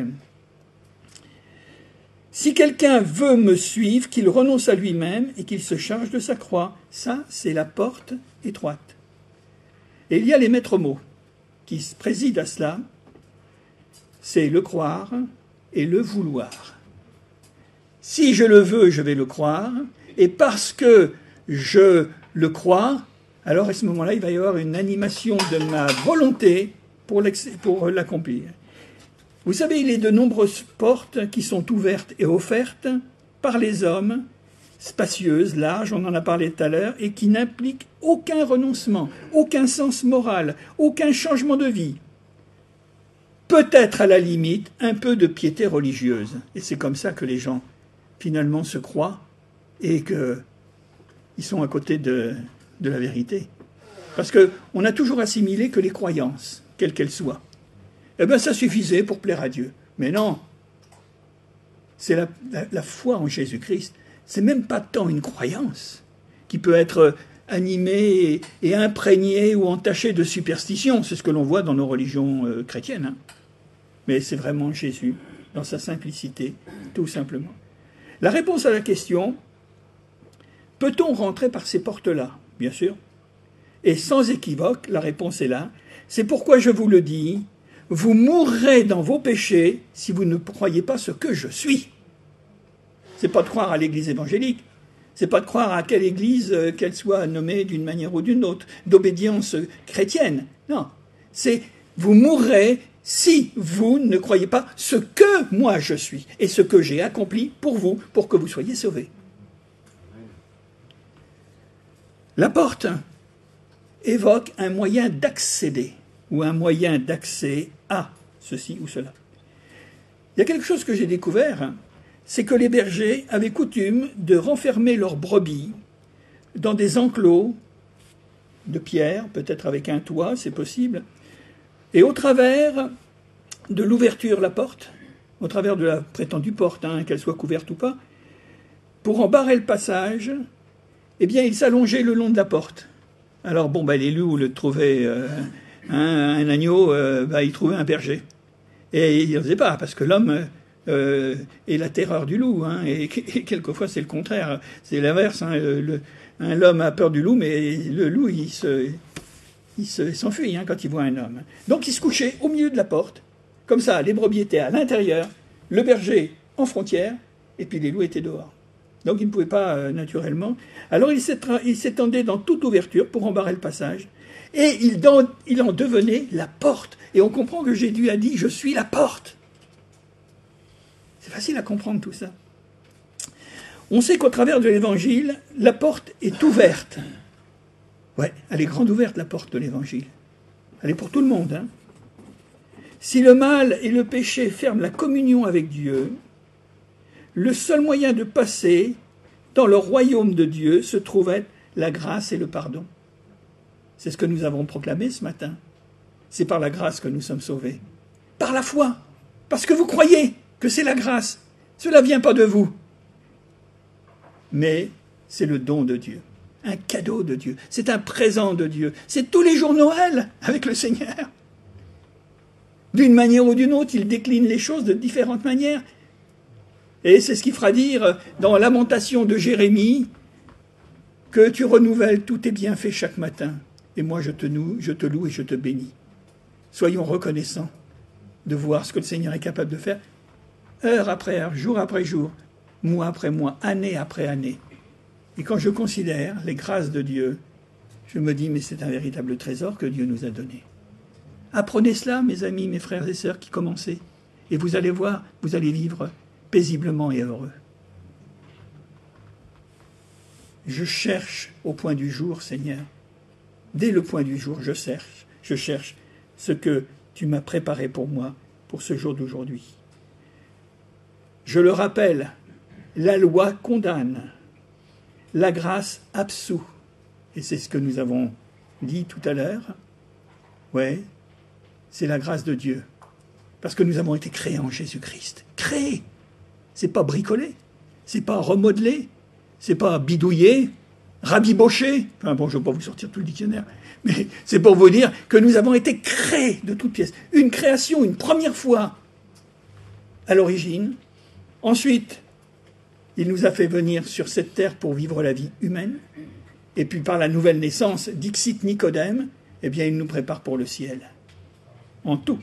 Si quelqu'un veut me suivre, qu'il renonce à lui-même et qu'il se charge de sa croix. Ça, c'est la porte étroite. Et il y a les maîtres mots qui président à cela. C'est le croire et le vouloir. Si je le veux, je vais le croire. Et parce que je le crois, alors à ce moment-là, il va y avoir une animation de ma volonté pour l'accomplir. Vous savez, il y a de nombreuses portes qui sont ouvertes et offertes par les hommes, spacieuses, larges, on en a parlé tout à l'heure, et qui n'impliquent aucun renoncement, aucun sens moral, aucun changement de vie. Peut-être à la limite un peu de piété religieuse. Et c'est comme ça que les gens finalement se croient et qu'ils sont à côté de, de la vérité. Parce qu'on a toujours assimilé que les croyances, quelles qu'elles soient, eh bien, ça suffisait pour plaire à Dieu. Mais non, c'est la, la, la foi en Jésus-Christ. C'est même pas tant une croyance qui peut être animée et, et imprégnée ou entachée de superstition. C'est ce que l'on voit dans nos religions euh, chrétiennes. Hein. Mais c'est vraiment Jésus, dans sa simplicité, tout simplement. La réponse à la question, peut-on rentrer par ces portes-là? Bien sûr. Et sans équivoque, la réponse est là. C'est pourquoi je vous le dis, vous mourrez dans vos péchés si vous ne croyez pas ce que je suis. C'est pas de croire à l'église évangélique, c'est pas de croire à quelle église euh, qu'elle soit nommée d'une manière ou d'une autre, d'obédience chrétienne. Non, c'est vous mourrez si vous ne croyez pas ce que moi je suis et ce que j'ai accompli pour vous, pour que vous soyez sauvés. La porte évoque un moyen d'accéder ou un moyen d'accès à ceci ou cela. Il y a quelque chose que j'ai découvert, c'est que les bergers avaient coutume de renfermer leurs brebis dans des enclos de pierre, peut-être avec un toit, c'est possible, et au travers de l'ouverture, la porte, au travers de la prétendue porte, hein, qu'elle soit couverte ou pas, pour en barrer le passage, eh bien, ils s'allongeaient le long de la porte. Alors, bon, bah, les loups le trouvaient... Euh, Un, un agneau, euh, bah, il trouvait un berger. Et il ne faisait pas, parce que l'homme euh, est la terreur du loup. Hein, et, et quelquefois, c'est le contraire. C'est l'inverse. Hein, le, hein, l'homme a peur du loup, mais le loup, il, se, il, se, il s'enfuit hein, quand il voit un homme. Donc, il se couchait au milieu de la porte. Comme ça, les brebis étaient à l'intérieur, le berger en frontière, et puis les loups étaient dehors. Donc, il ne pouvait pas euh, naturellement. Alors, il s'étendait dans toute ouverture pour embarrer le passage. Et il, dans, il en devenait la porte. Et on comprend que Jésus a dit « Je suis la porte ». C'est facile à comprendre tout ça. On sait qu'au travers de l'Évangile, la porte est ouverte. Ouais, elle est grande ouverte, la porte de l'Évangile. Elle est pour tout le monde. Hein. Si le mal et le péché ferment la communion avec Dieu, le seul moyen de passer dans le royaume de Dieu se trouve être la grâce et le pardon. C'est ce que nous avons proclamé ce matin. C'est par la grâce que nous sommes sauvés. Par la foi. Parce que vous croyez que c'est la grâce. Cela ne vient pas de vous. Mais c'est le don de Dieu. Un cadeau de Dieu. C'est un présent de Dieu. C'est tous les jours Noël avec le Seigneur. D'une manière ou d'une autre, il décline les choses de différentes manières. Et c'est ce qui fera dire dans Lamentation de Jérémie que tu renouvelles tous tes bienfaits chaque matin. Et moi, je te loue, je te loue et je te bénis. Soyons reconnaissants de voir ce que le Seigneur est capable de faire, heure après heure, jour après jour, mois après mois, année après année. Et quand je considère les grâces de Dieu, je me dis, mais c'est un véritable trésor que Dieu nous a donné. Apprenez cela, mes amis, mes frères et sœurs qui commencez. Et vous allez voir, vous allez vivre paisiblement et heureux. Je cherche au point du jour, Seigneur. Dès le point du jour, je cherche, je cherche ce que tu m'as préparé pour moi, pour ce jour d'aujourd'hui. Je le rappelle, la loi condamne, la grâce absout. Et c'est ce que nous avons dit tout à l'heure. Ouais, c'est la grâce de Dieu. Parce que nous avons été créés en Jésus-Christ. Créés. C'est pas bricolé. C'est pas remodelé. C'est pas bidouillé, rabiboché. Enfin bon, je ne vais pas vous sortir tout le dictionnaire. Mais c'est pour vous dire que nous avons été créés de toutes pièces. Une création, une première fois à l'origine. Ensuite, il nous a fait venir sur cette terre pour vivre la vie humaine. Et puis par la nouvelle naissance, Dixit Nicodème, eh bien il nous prépare pour le ciel. En tout.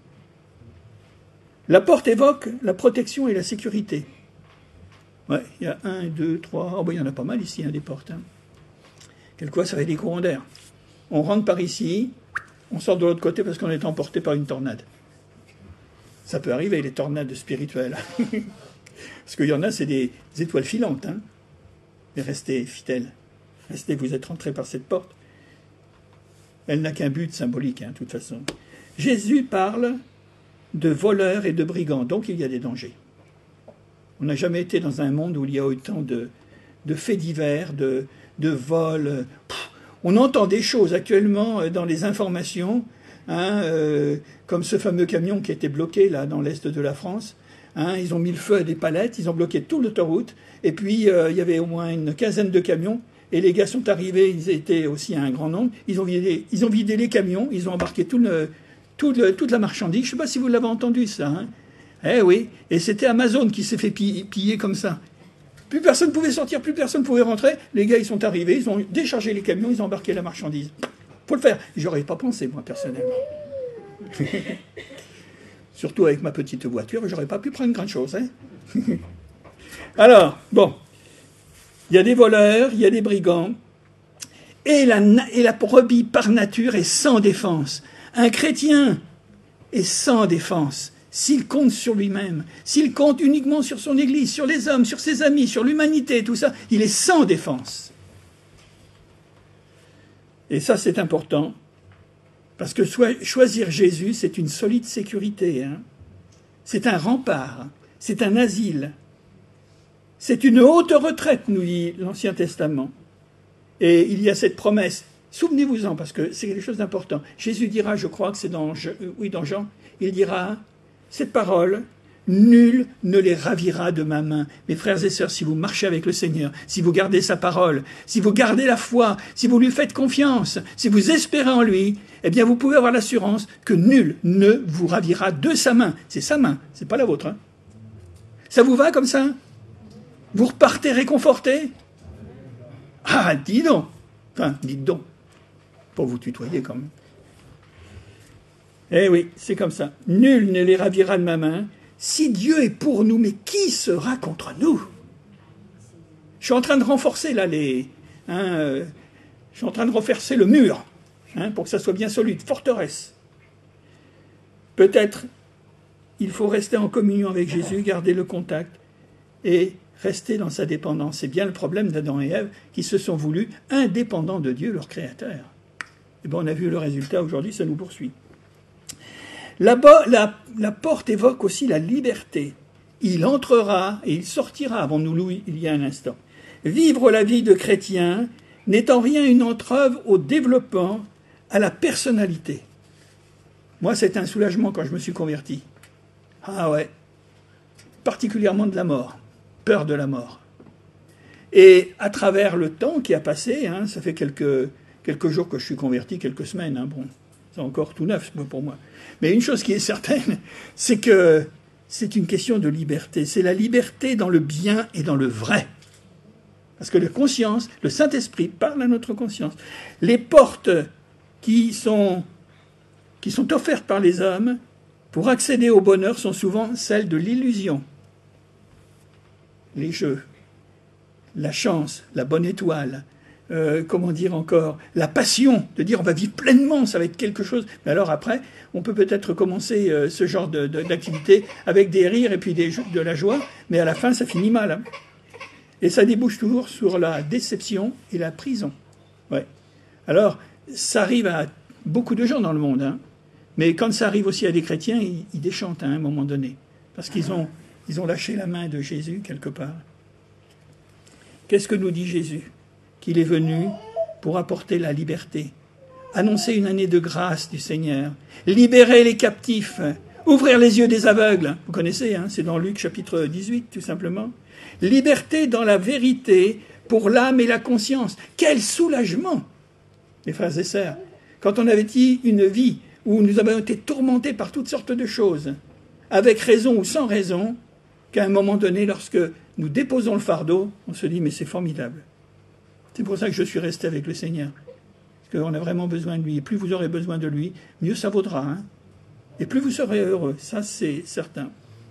La porte évoque la protection et la sécurité. Ouais, il y a un, deux, trois, oh ben, il y en a pas mal ici, hein, des portes. Hein. Quelquefois, ça fait des courants d'air. On rentre par ici, on sort de l'autre côté parce qu'on est emporté par une tornade. Ça peut arriver, les tornades spirituelles. Parce qu'il y en a, c'est des étoiles filantes. Hein. Mais restez fidèles. Restez, vous êtes rentrés par cette porte. Elle n'a qu'un but symbolique, hein, de toute façon. Jésus parle de voleurs et de brigands, donc il y a des dangers. On n'a jamais été dans un monde où il y a autant de, de faits divers, de, de vols. Pff, on entend des choses actuellement dans les informations, hein, euh, comme ce fameux camion qui a été bloqué là dans l'est de la France. Hein, ils ont mis le feu à des palettes, ils ont bloqué toute l'autoroute, et puis euh, il y avait au moins une quinzaine de camions, et les gars sont arrivés, ils étaient aussi à un grand nombre, ils ont vidé, ils ont vidé les camions, ils ont embarqué tout le, tout le, toute la marchandise. Je ne sais pas si vous l'avez entendu ça, hein. Eh oui, et c'était Amazon qui s'est fait piller, piller comme ça. Plus personne ne pouvait sortir, plus personne ne pouvait rentrer. Les gars, ils sont arrivés, ils ont déchargé les camions, ils ont embarqué la marchandise. Faut le faire. J'aurais pas pensé, moi, personnellement. Surtout avec ma petite voiture, j'aurais pas pu prendre grand-chose. Hein. Alors, bon, il y a des voleurs, il y a des brigands, et la, et la brebis par nature est sans défense. Un chrétien est sans défense. S'il compte sur lui-même, s'il compte uniquement sur son Église, sur les hommes, sur ses amis, sur l'humanité, tout ça, il est sans défense. Et ça, c'est important, parce que choisir Jésus, c'est une solide sécurité. Hein. C'est un rempart, c'est un asile. C'est une haute retraite, nous dit l'Ancien Testament. Et il y a cette promesse. Souvenez-vous-en, parce que c'est quelque chose d'important. Jésus dira, je crois que c'est dans, oui, dans Jean, il dira... Cette parole, nul ne les ravira de ma main. Mes frères et sœurs, si vous marchez avec le Seigneur, si vous gardez sa parole, si vous gardez la foi, si vous lui faites confiance, si vous espérez en lui, eh bien vous pouvez avoir l'assurance que nul ne vous ravira de sa main. C'est sa main, c'est pas la vôtre. Hein. Ça vous va comme ça? Vous repartez réconforté? Ah, dis donc. Enfin, dites donc. Pour vous tutoyer quand même. Eh oui, c'est comme ça. Nul ne les ravira de ma main. Si Dieu est pour nous, mais qui sera contre nous? Je suis en train de renforcer là les... Hein, euh, je suis en train de renforcer le mur, hein, pour que ça soit bien solide. Forteresse. Peut-être il faut rester en communion avec Jésus, garder le contact et rester dans sa dépendance. C'est bien le problème d'Adam et Ève qui se sont voulus indépendants de Dieu, leur Créateur. Et bien, on a vu le résultat aujourd'hui, ça nous poursuit. Là-bas, la, la porte évoque aussi la liberté. Il entrera et il sortira, avons-nous lu il y a un instant. Vivre la vie de chrétien n'est en rien une entrave au développement, à la personnalité. Moi, c'est un soulagement quand je me suis converti. Ah ouais, particulièrement de la mort, peur de la mort. Et à travers le temps qui a passé, hein, ça fait quelques, quelques jours que je suis converti, quelques semaines, hein, bon, c'est encore tout neuf pour moi. Mais une chose qui est certaine, c'est que c'est une question de liberté. C'est la liberté dans le bien et dans le vrai. Parce que la conscience, le Saint-Esprit parle à notre conscience. Les portes qui sont, qui sont offertes par les hommes pour accéder au bonheur sont souvent celles de l'illusion. Les jeux, la chance, la bonne étoile, euh, comment dire encore, la passion, de dire on va vivre pleinement, ça va être quelque chose. Mais alors après, on peut peut-être commencer euh, ce genre de, de, d'activité avec des rires et puis des, de la joie, mais à la fin, ça finit mal. Hein. Et ça débouche toujours sur la déception et la prison. Ouais. Alors, ça arrive à beaucoup de gens dans le monde, hein. Mais quand ça arrive aussi à des chrétiens, ils, ils déchantent hein, à un moment donné, parce qu'ils ont, ils ont lâché la main de Jésus quelque part. Qu'est-ce que nous dit Jésus? Qu'il est venu pour apporter la liberté, annoncer une année de grâce du Seigneur, libérer les captifs, ouvrir les yeux des aveugles. Vous connaissez, hein, c'est dans Luc chapitre dix-huit, tout simplement. Liberté dans la vérité pour l'âme et la conscience. Quel soulagement, mes frères et sœurs, quand on avait dit une vie où nous avons été tourmentés par toutes sortes de choses, avec raison ou sans raison, qu'à un moment donné, lorsque nous déposons le fardeau, on se dit, mais c'est formidable. C'est pour ça que je suis resté avec le Seigneur. Parce qu'on a vraiment besoin de lui. Et plus vous aurez besoin de lui, mieux ça vaudra. Hein. Et plus vous serez heureux. Ça, c'est certain.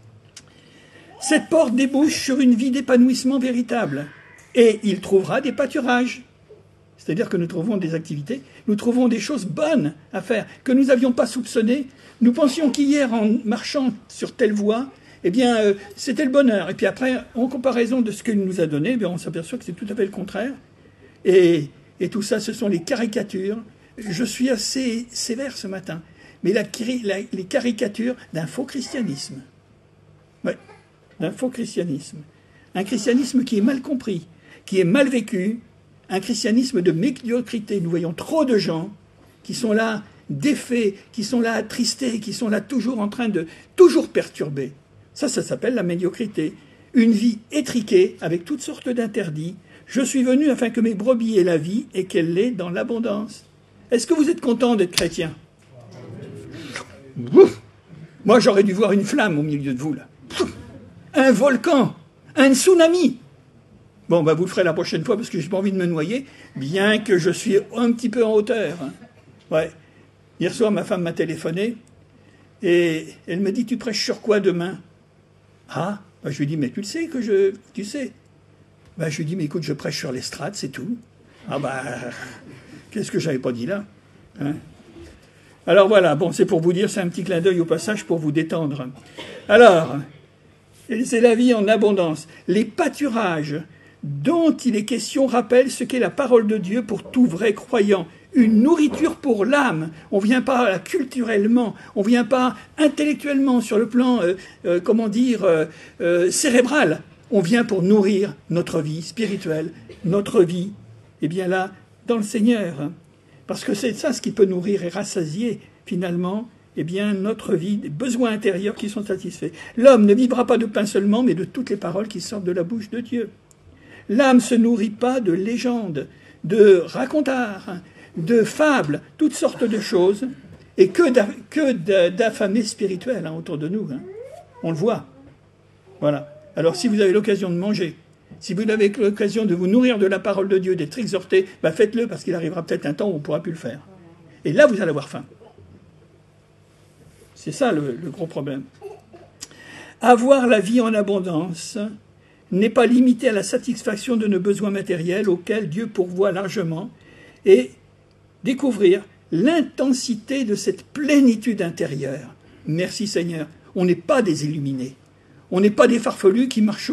Cette porte débouche sur une vie d'épanouissement véritable. Et il trouvera des pâturages. C'est-à-dire que nous trouvons des activités, nous trouvons des choses bonnes à faire, que nous n'avions pas soupçonnées. Nous pensions qu'hier, en marchant sur telle voie, eh bien, euh, c'était le bonheur. Et puis après, en comparaison de ce qu'il nous a donné, eh bien, on s'aperçoit que c'est tout à fait le contraire. Et, et tout ça, ce sont les caricatures. Je suis assez sévère ce matin, mais la, la, les caricatures d'un faux christianisme. Oui, d'un faux christianisme. Un christianisme qui est mal compris, qui est mal vécu, un christianisme de médiocrité. Nous voyons trop de gens qui sont là défaits, qui sont là attristés, qui sont là toujours en train de toujours perturber. Ça, ça s'appelle la médiocrité. Une vie étriquée avec toutes sortes d'interdits. Je suis venu afin que mes brebis aient la vie et qu'elle l'ait dans l'abondance. Est-ce que vous êtes content d'être chrétien? Ouf. Moi, j'aurais dû voir une flamme au milieu de vous, là. Un volcan, un tsunami. Bon, bah, vous le ferez la prochaine fois parce que j'ai pas envie de me noyer, bien que je suis un petit peu en hauteur. Hein. Ouais. Hier soir, ma femme m'a téléphoné et elle me dit, tu prêches sur quoi demain? Ah, bah, je lui dis, mais tu le sais que je... Tu sais. Bah, je lui dis, mais écoute, je prêche sur l'estrade, c'est tout. Ah bah, qu'est-ce que j'avais pas dit là hein. Alors voilà, bon, c'est pour vous dire, c'est un petit clin d'œil au passage pour vous détendre. Alors, c'est la vie en abondance. Les pâturages dont il est question rappellent ce qu'est la parole de Dieu pour tout vrai croyant. Une nourriture pour l'âme. On ne vient pas culturellement, on ne vient pas intellectuellement sur le plan, euh, euh, comment dire, euh, euh, cérébral. On vient pour nourrir notre vie spirituelle, notre vie, et bien là, dans le Seigneur. Parce que c'est ça ce qui peut nourrir et rassasier, finalement, eh bien, notre vie, des besoins intérieurs qui sont satisfaits. L'homme ne vivra pas de pain seulement, mais de toutes les paroles qui sortent de la bouche de Dieu. L'âme ne se nourrit pas de légendes, de racontars, de fables, toutes sortes de choses, et que d'affamés spirituels hein, autour de nous. Hein. On le voit. Voilà. Alors, si vous avez l'occasion de manger, si vous avez l'occasion de vous nourrir de la parole de Dieu, d'être exhorté, bah faites-le, parce qu'il arrivera peut-être un temps où on ne pourra plus le faire. Et là, vous allez avoir faim. C'est ça le, le gros problème. Avoir la vie en abondance n'est pas limité à la satisfaction de nos besoins matériels auxquels Dieu pourvoit largement, et découvrir l'intensité de cette plénitude intérieure. Merci Seigneur. On n'est pas des illuminés. On n'est pas des farfelus qui marchons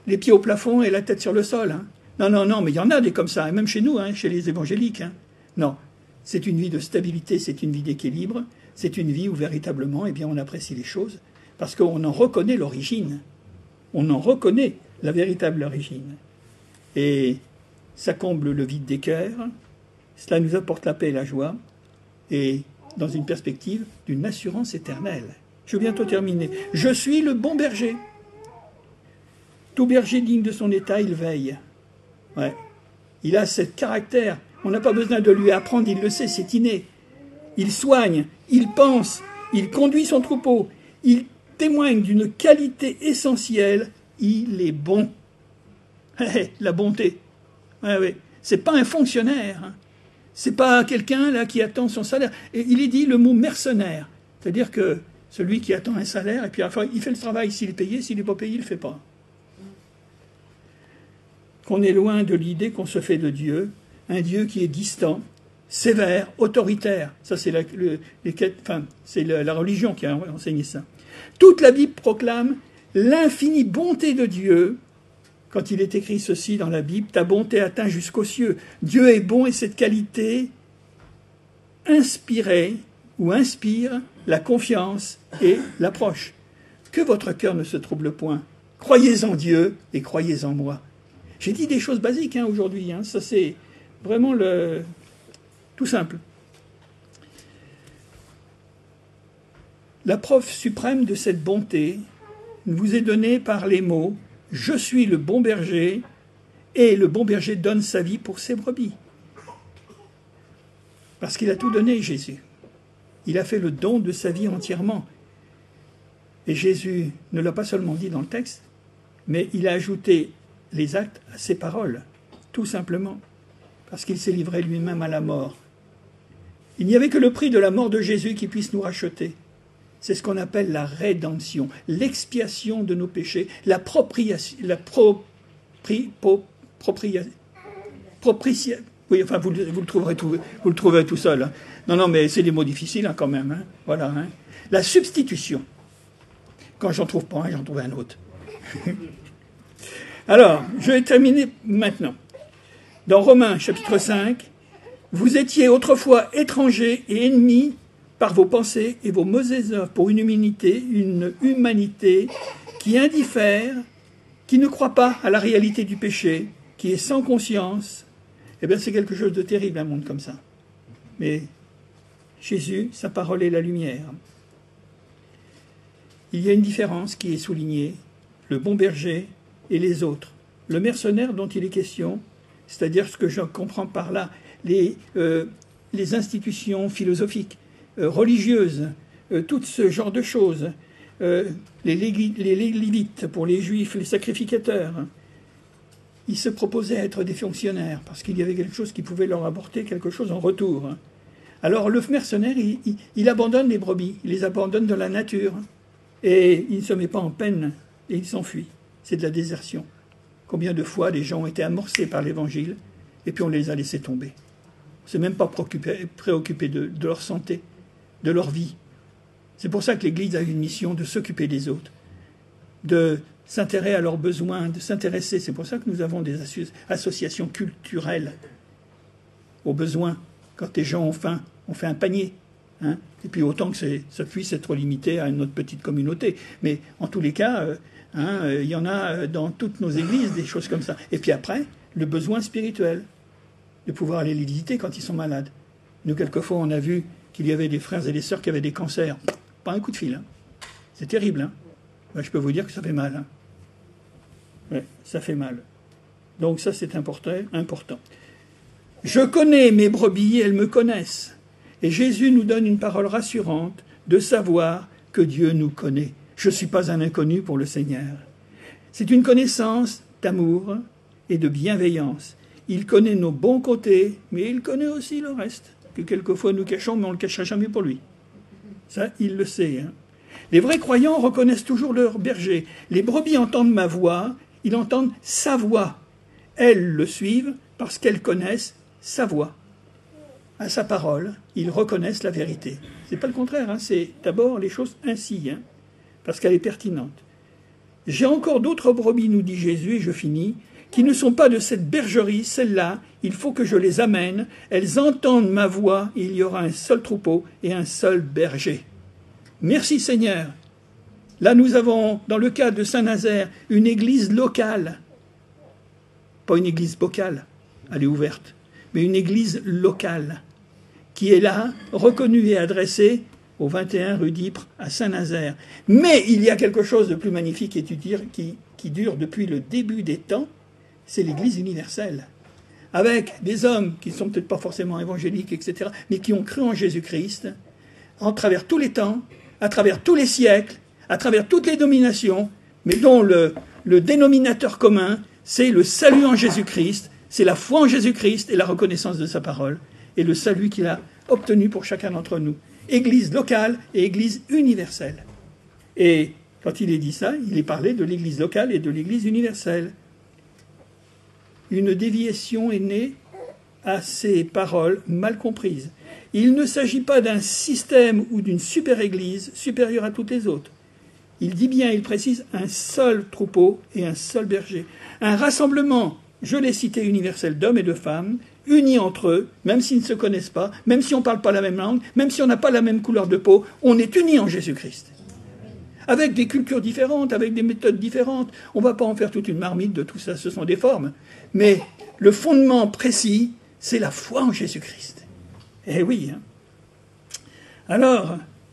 les pieds au plafond et la tête sur le sol. Hein. Non, non, non, mais il y en a des comme ça, et même chez nous, hein, chez les évangéliques. Hein. Non, c'est une vie de stabilité, c'est une vie d'équilibre, c'est une vie où véritablement, eh bien, on apprécie les choses, parce qu'on en reconnaît l'origine. On en reconnaît la véritable origine. Et ça comble le vide des cœurs, cela nous apporte la paix et la joie, et dans une perspective d'une assurance éternelle. Je vais bientôt terminer. Je suis le bon berger. Tout berger digne de son état, il veille. Ouais. Il a ce caractère. On n'a pas besoin de lui apprendre, il le sait, c'est inné. Il soigne, il pense, il conduit son troupeau, il témoigne d'une qualité essentielle, il est bon. La bonté. Ouais, ouais. C'est pas un fonctionnaire. Hein. C'est pas quelqu'un là qui attend son salaire. Et il est dit le mot mercenaire. C'est-à-dire que celui qui attend un salaire, et puis enfin, il fait le travail s'il est payé, s'il n'est pas payé, il ne le fait pas. Qu'on est loin de l'idée qu'on se fait de Dieu, un Dieu qui est distant, sévère, autoritaire. Ça, c'est la, le, les, enfin, c'est la, la religion qui a enseigné ça. Toute la Bible proclame l'infinie bonté de Dieu. Quand il est écrit ceci dans la Bible, ta bonté atteint jusqu'aux cieux. Dieu est bon et cette qualité inspirait ou inspire la confiance et l'approche. Que votre cœur ne se trouble point. Croyez en Dieu et croyez en moi. J'ai dit des choses basiques hein, aujourd'hui. Hein. Ça, c'est vraiment le tout simple. La preuve suprême de cette bonté vous est donnée par les mots « Je suis le bon berger » et le bon berger donne sa vie pour ses brebis. Parce qu'il a tout donné, Jésus. Il a fait le don de sa vie entièrement. Et Jésus ne l'a pas seulement dit dans le texte, mais il a ajouté les actes à ses paroles, tout simplement, parce qu'il s'est livré lui-même à la mort. Il n'y avait que le prix de la mort de Jésus qui puisse nous racheter. C'est ce qu'on appelle la rédemption, l'expiation de nos péchés, la propriation, la propri, po, propria, propicia, oui, enfin vous, vous le trouverez tout, vous le trouverez tout seul. Hein. Non, non, mais c'est des mots difficiles hein, quand même. Hein. Voilà. Hein. La substitution. Quand j'en trouve pas un, j'en trouve un autre. Alors, je vais terminer maintenant. Dans Romains, chapitre cinq, vous étiez autrefois étrangers et ennemis par vos pensées et vos mauvaises œuvres pour une humanité, une humanité qui indiffère, qui ne croit pas à la réalité du péché, qui est sans conscience. Eh bien, c'est quelque chose de terrible, un monde comme ça. Mais Jésus, sa parole est la lumière. Il y a une différence qui est soulignée, le bon berger et les autres. Le mercenaire dont il est question, c'est-à-dire ce que je comprends par là, les, euh, les institutions philosophiques, euh, religieuses, euh, tout ce genre de choses, euh, les, légui- les lévites pour les juifs, les sacrificateurs, ils se proposaient à être des fonctionnaires parce qu'il y avait quelque chose qui pouvait leur apporter quelque chose en retour. Alors le mercenaire, il, il, il abandonne les brebis, il les abandonne dans la nature et il ne se met pas en peine et il s'enfuit. C'est de la désertion. Combien de fois les gens ont été amorcés par l'évangile et puis on les a laissés tomber. On ne s'est même pas préoccupé, préoccupé de, de leur santé, de leur vie. C'est pour ça que l'Église a une mission de s'occuper des autres, de s'intéresser à leurs besoins, de s'intéresser. C'est pour ça que nous avons des associations culturelles aux besoins. Quand les gens ont faim, on fait un panier. Hein, et puis autant que ça puisse être limité à notre petite communauté. Mais en tous les cas, euh, hein, euh, il y en a dans toutes nos églises des choses comme ça. Et puis après, le besoin spirituel, de pouvoir aller les visiter quand ils sont malades. Nous, quelquefois, on a vu qu'il y avait des frères et des sœurs qui avaient des cancers. Pas un coup de fil. Hein. C'est terrible. Hein. Ben, je peux vous dire que ça fait mal. Hein. Ouais, ça fait mal. Donc ça, c'est important, important. Je connais mes brebis, elles me connaissent. Et Jésus nous donne une parole rassurante de savoir que Dieu nous connaît. Je ne suis pas un inconnu pour le Seigneur. C'est une connaissance d'amour et de bienveillance. Il connaît nos bons côtés, mais il connaît aussi le reste, que quelquefois nous cachons, mais on ne le cachera jamais pour lui. Ça, il le sait. Hein. Les vrais croyants reconnaissent toujours leur berger. Les brebis entendent ma voix, ils entendent sa voix. Elles le suivent parce qu'elles connaissent sa voix. À sa parole, ils reconnaissent la vérité. C'est pas le contraire, hein, c'est d'abord les choses ainsi, hein, parce qu'elle est pertinente. J'ai encore d'autres brebis, nous dit Jésus, et je finis, qui ne sont pas de cette bergerie, celles-là, il faut que je les amène, elles entendent ma voix, et il y aura un seul troupeau et un seul berger. Merci Seigneur. Là, nous avons, dans le cas de Saint-Nazaire, une église locale, pas une église bocale, elle est ouverte, mais une église locale, qui est là, reconnue et adressée au vingt et un rue d'Ypres, à Saint-Nazaire. Mais il y a quelque chose de plus magnifique et qui, qui dure depuis le début des temps, c'est l'Église universelle. Avec des hommes qui ne sont peut-être pas forcément évangéliques, et cetera, mais qui ont cru en Jésus-Christ, à travers tous les temps, à travers tous les siècles, à travers toutes les dominations, mais dont le, le dénominateur commun, c'est le salut en Jésus-Christ, c'est la foi en Jésus-Christ et la reconnaissance de sa parole, et le salut qu'il a obtenu pour chacun d'entre nous. Église locale et Église universelle. Et quand il est dit ça, il est parlé de l'Église locale et de l'Église universelle. Une déviation est née à ces paroles mal comprises. Il ne s'agit pas d'un système ou d'une super-église supérieure à toutes les autres. Il dit bien, il précise, un seul troupeau et un seul berger. Un rassemblement, je l'ai cité, universel d'hommes et de femmes, unis entre eux, même s'ils ne se connaissent pas, même si on ne parle pas la même langue, même si on n'a pas la même couleur de peau, on est unis en Jésus-Christ. Avec des cultures différentes, avec des méthodes différentes. On ne va pas en faire toute une marmite de tout ça, ce sont des formes. Mais le fondement précis, c'est la foi en Jésus-Christ. Eh oui. Hein. Alors,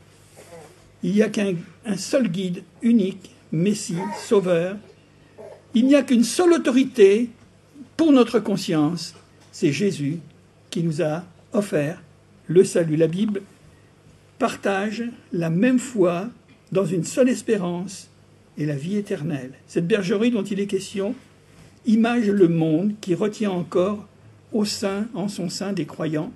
il n'y a qu'un un seul guide unique, Messie, Sauveur. Il n'y a qu'une seule autorité pour notre conscience, c'est Jésus qui nous a offert le salut. La Bible partage la même foi dans une seule espérance et la vie éternelle. Cette bergerie dont il est question image le monde qui retient encore au sein, en son sein des croyants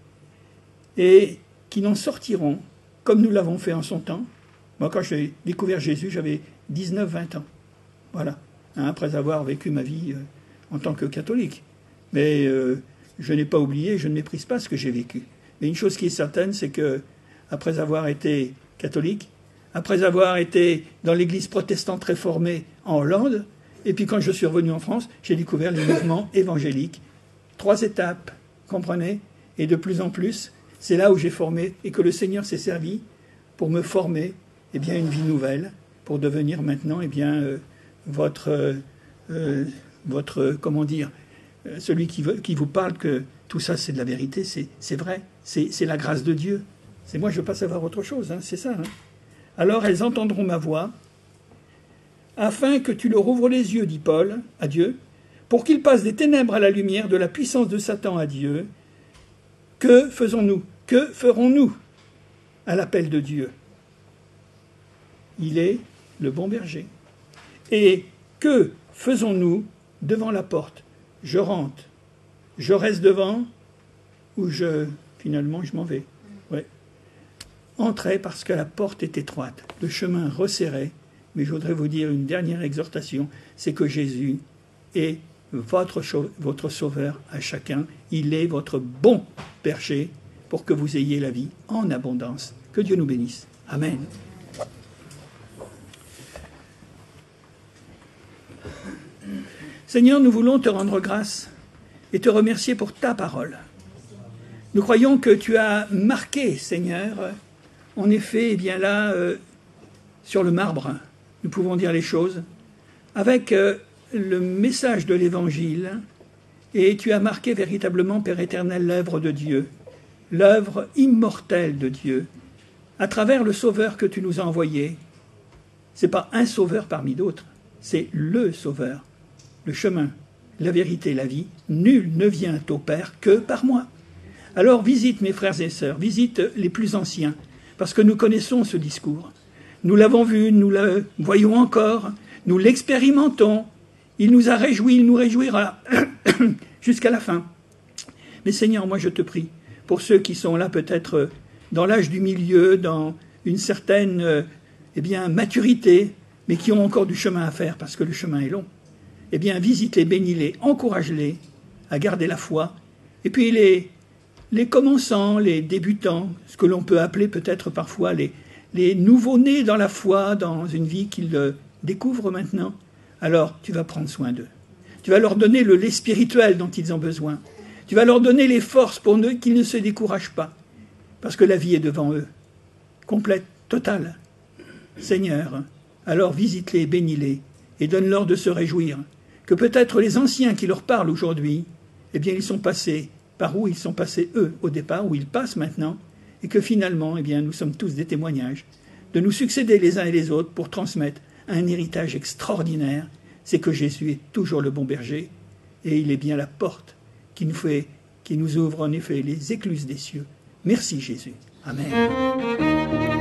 et qui n'en sortiront, comme nous l'avons fait en son temps. Moi, quand j'ai découvert Jésus, j'avais dix-neuf vingt ans. Voilà, hein, après avoir vécu ma vie euh, en tant que catholique. Mais euh, je n'ai pas oublié, je ne méprise pas ce que j'ai vécu. Mais une chose qui est certaine, c'est que après avoir été catholique, après avoir été dans l'église protestante réformée en Hollande, et puis quand je suis revenu en France, j'ai découvert les mouvements évangéliques. Trois étapes, comprenez? Et de plus en plus, c'est là où j'ai formé, et que le Seigneur s'est servi pour me former eh bien, une vie nouvelle, pour devenir maintenant eh bien, euh, votre, euh, euh, votre, comment dire, euh, celui qui, veut, qui vous parle que tout ça c'est de la vérité, c'est, c'est vrai, c'est, c'est la grâce de Dieu. C'est moi, je ne veux pas savoir autre chose, hein, c'est ça. Hein. Alors elles entendront ma voix, afin que tu leur ouvres les yeux, dit Paul, à Dieu, pour qu'ils passent des ténèbres à la lumière, de la puissance de Satan à Dieu. Que faisons-nous? Que ferons-nous à l'appel de Dieu? Il est le bon berger. Et que faisons-nous devant la porte? Je rentre, je reste devant, ou je finalement je m'en vais. Ouais. Entrez parce que la porte est étroite, le chemin resserré. Mais je voudrais vous dire une dernière exhortation, c'est que Jésus est votre, votre sauveur à chacun. Il est votre bon berger pour que vous ayez la vie en abondance. Que Dieu nous bénisse. Amen. Seigneur, nous voulons te rendre grâce et te remercier pour ta parole. Nous croyons que tu as marqué, Seigneur, en effet, eh bien là, euh, sur le marbre, nous pouvons dire les choses, avec euh, le message de l'Évangile, et tu as marqué véritablement, Père éternel, l'œuvre de Dieu, l'œuvre immortelle de Dieu, à travers le Sauveur que tu nous as envoyé. Ce n'est pas un Sauveur parmi d'autres, c'est le Sauveur, le chemin, la vérité, la vie. Nul ne vient au Père que par moi. Alors visite mes frères et sœurs, visite les plus anciens, parce que nous connaissons ce discours. Nous l'avons vu, nous le voyons encore, nous l'expérimentons. Il nous a réjouis, il nous réjouira jusqu'à la fin. Mais Seigneur, moi je te prie, pour ceux qui sont là peut-être dans l'âge du milieu, dans une certaine euh, eh bien, maturité, mais qui ont encore du chemin à faire, parce que le chemin est long, eh bien visite-les, bénis-les, encourage-les à garder la foi. Et puis les, les commençants, les débutants, ce que l'on peut appeler peut-être parfois les, les nouveaux-nés dans la foi, dans une vie qu'ils découvrent maintenant, alors tu vas prendre soin d'eux. Tu vas leur donner le lait spirituel dont ils ont besoin. Tu vas leur donner les forces pour ne, qu'ils ne se découragent pas, parce que la vie est devant eux, complète, totale. Seigneur, alors visite-les, bénis-les, et donne-leur de se réjouir, que peut-être les anciens qui leur parlent aujourd'hui, eh bien ils sont passés par où ils sont passés eux au départ, où ils passent maintenant, et que finalement, eh bien nous sommes tous des témoignages, de nous succéder les uns et les autres pour transmettre un héritage extraordinaire, c'est que Jésus est toujours le bon berger, et il est bien la porte qui nous fait, qui nous ouvre en effet les écluses des cieux. Merci Jésus. Amen.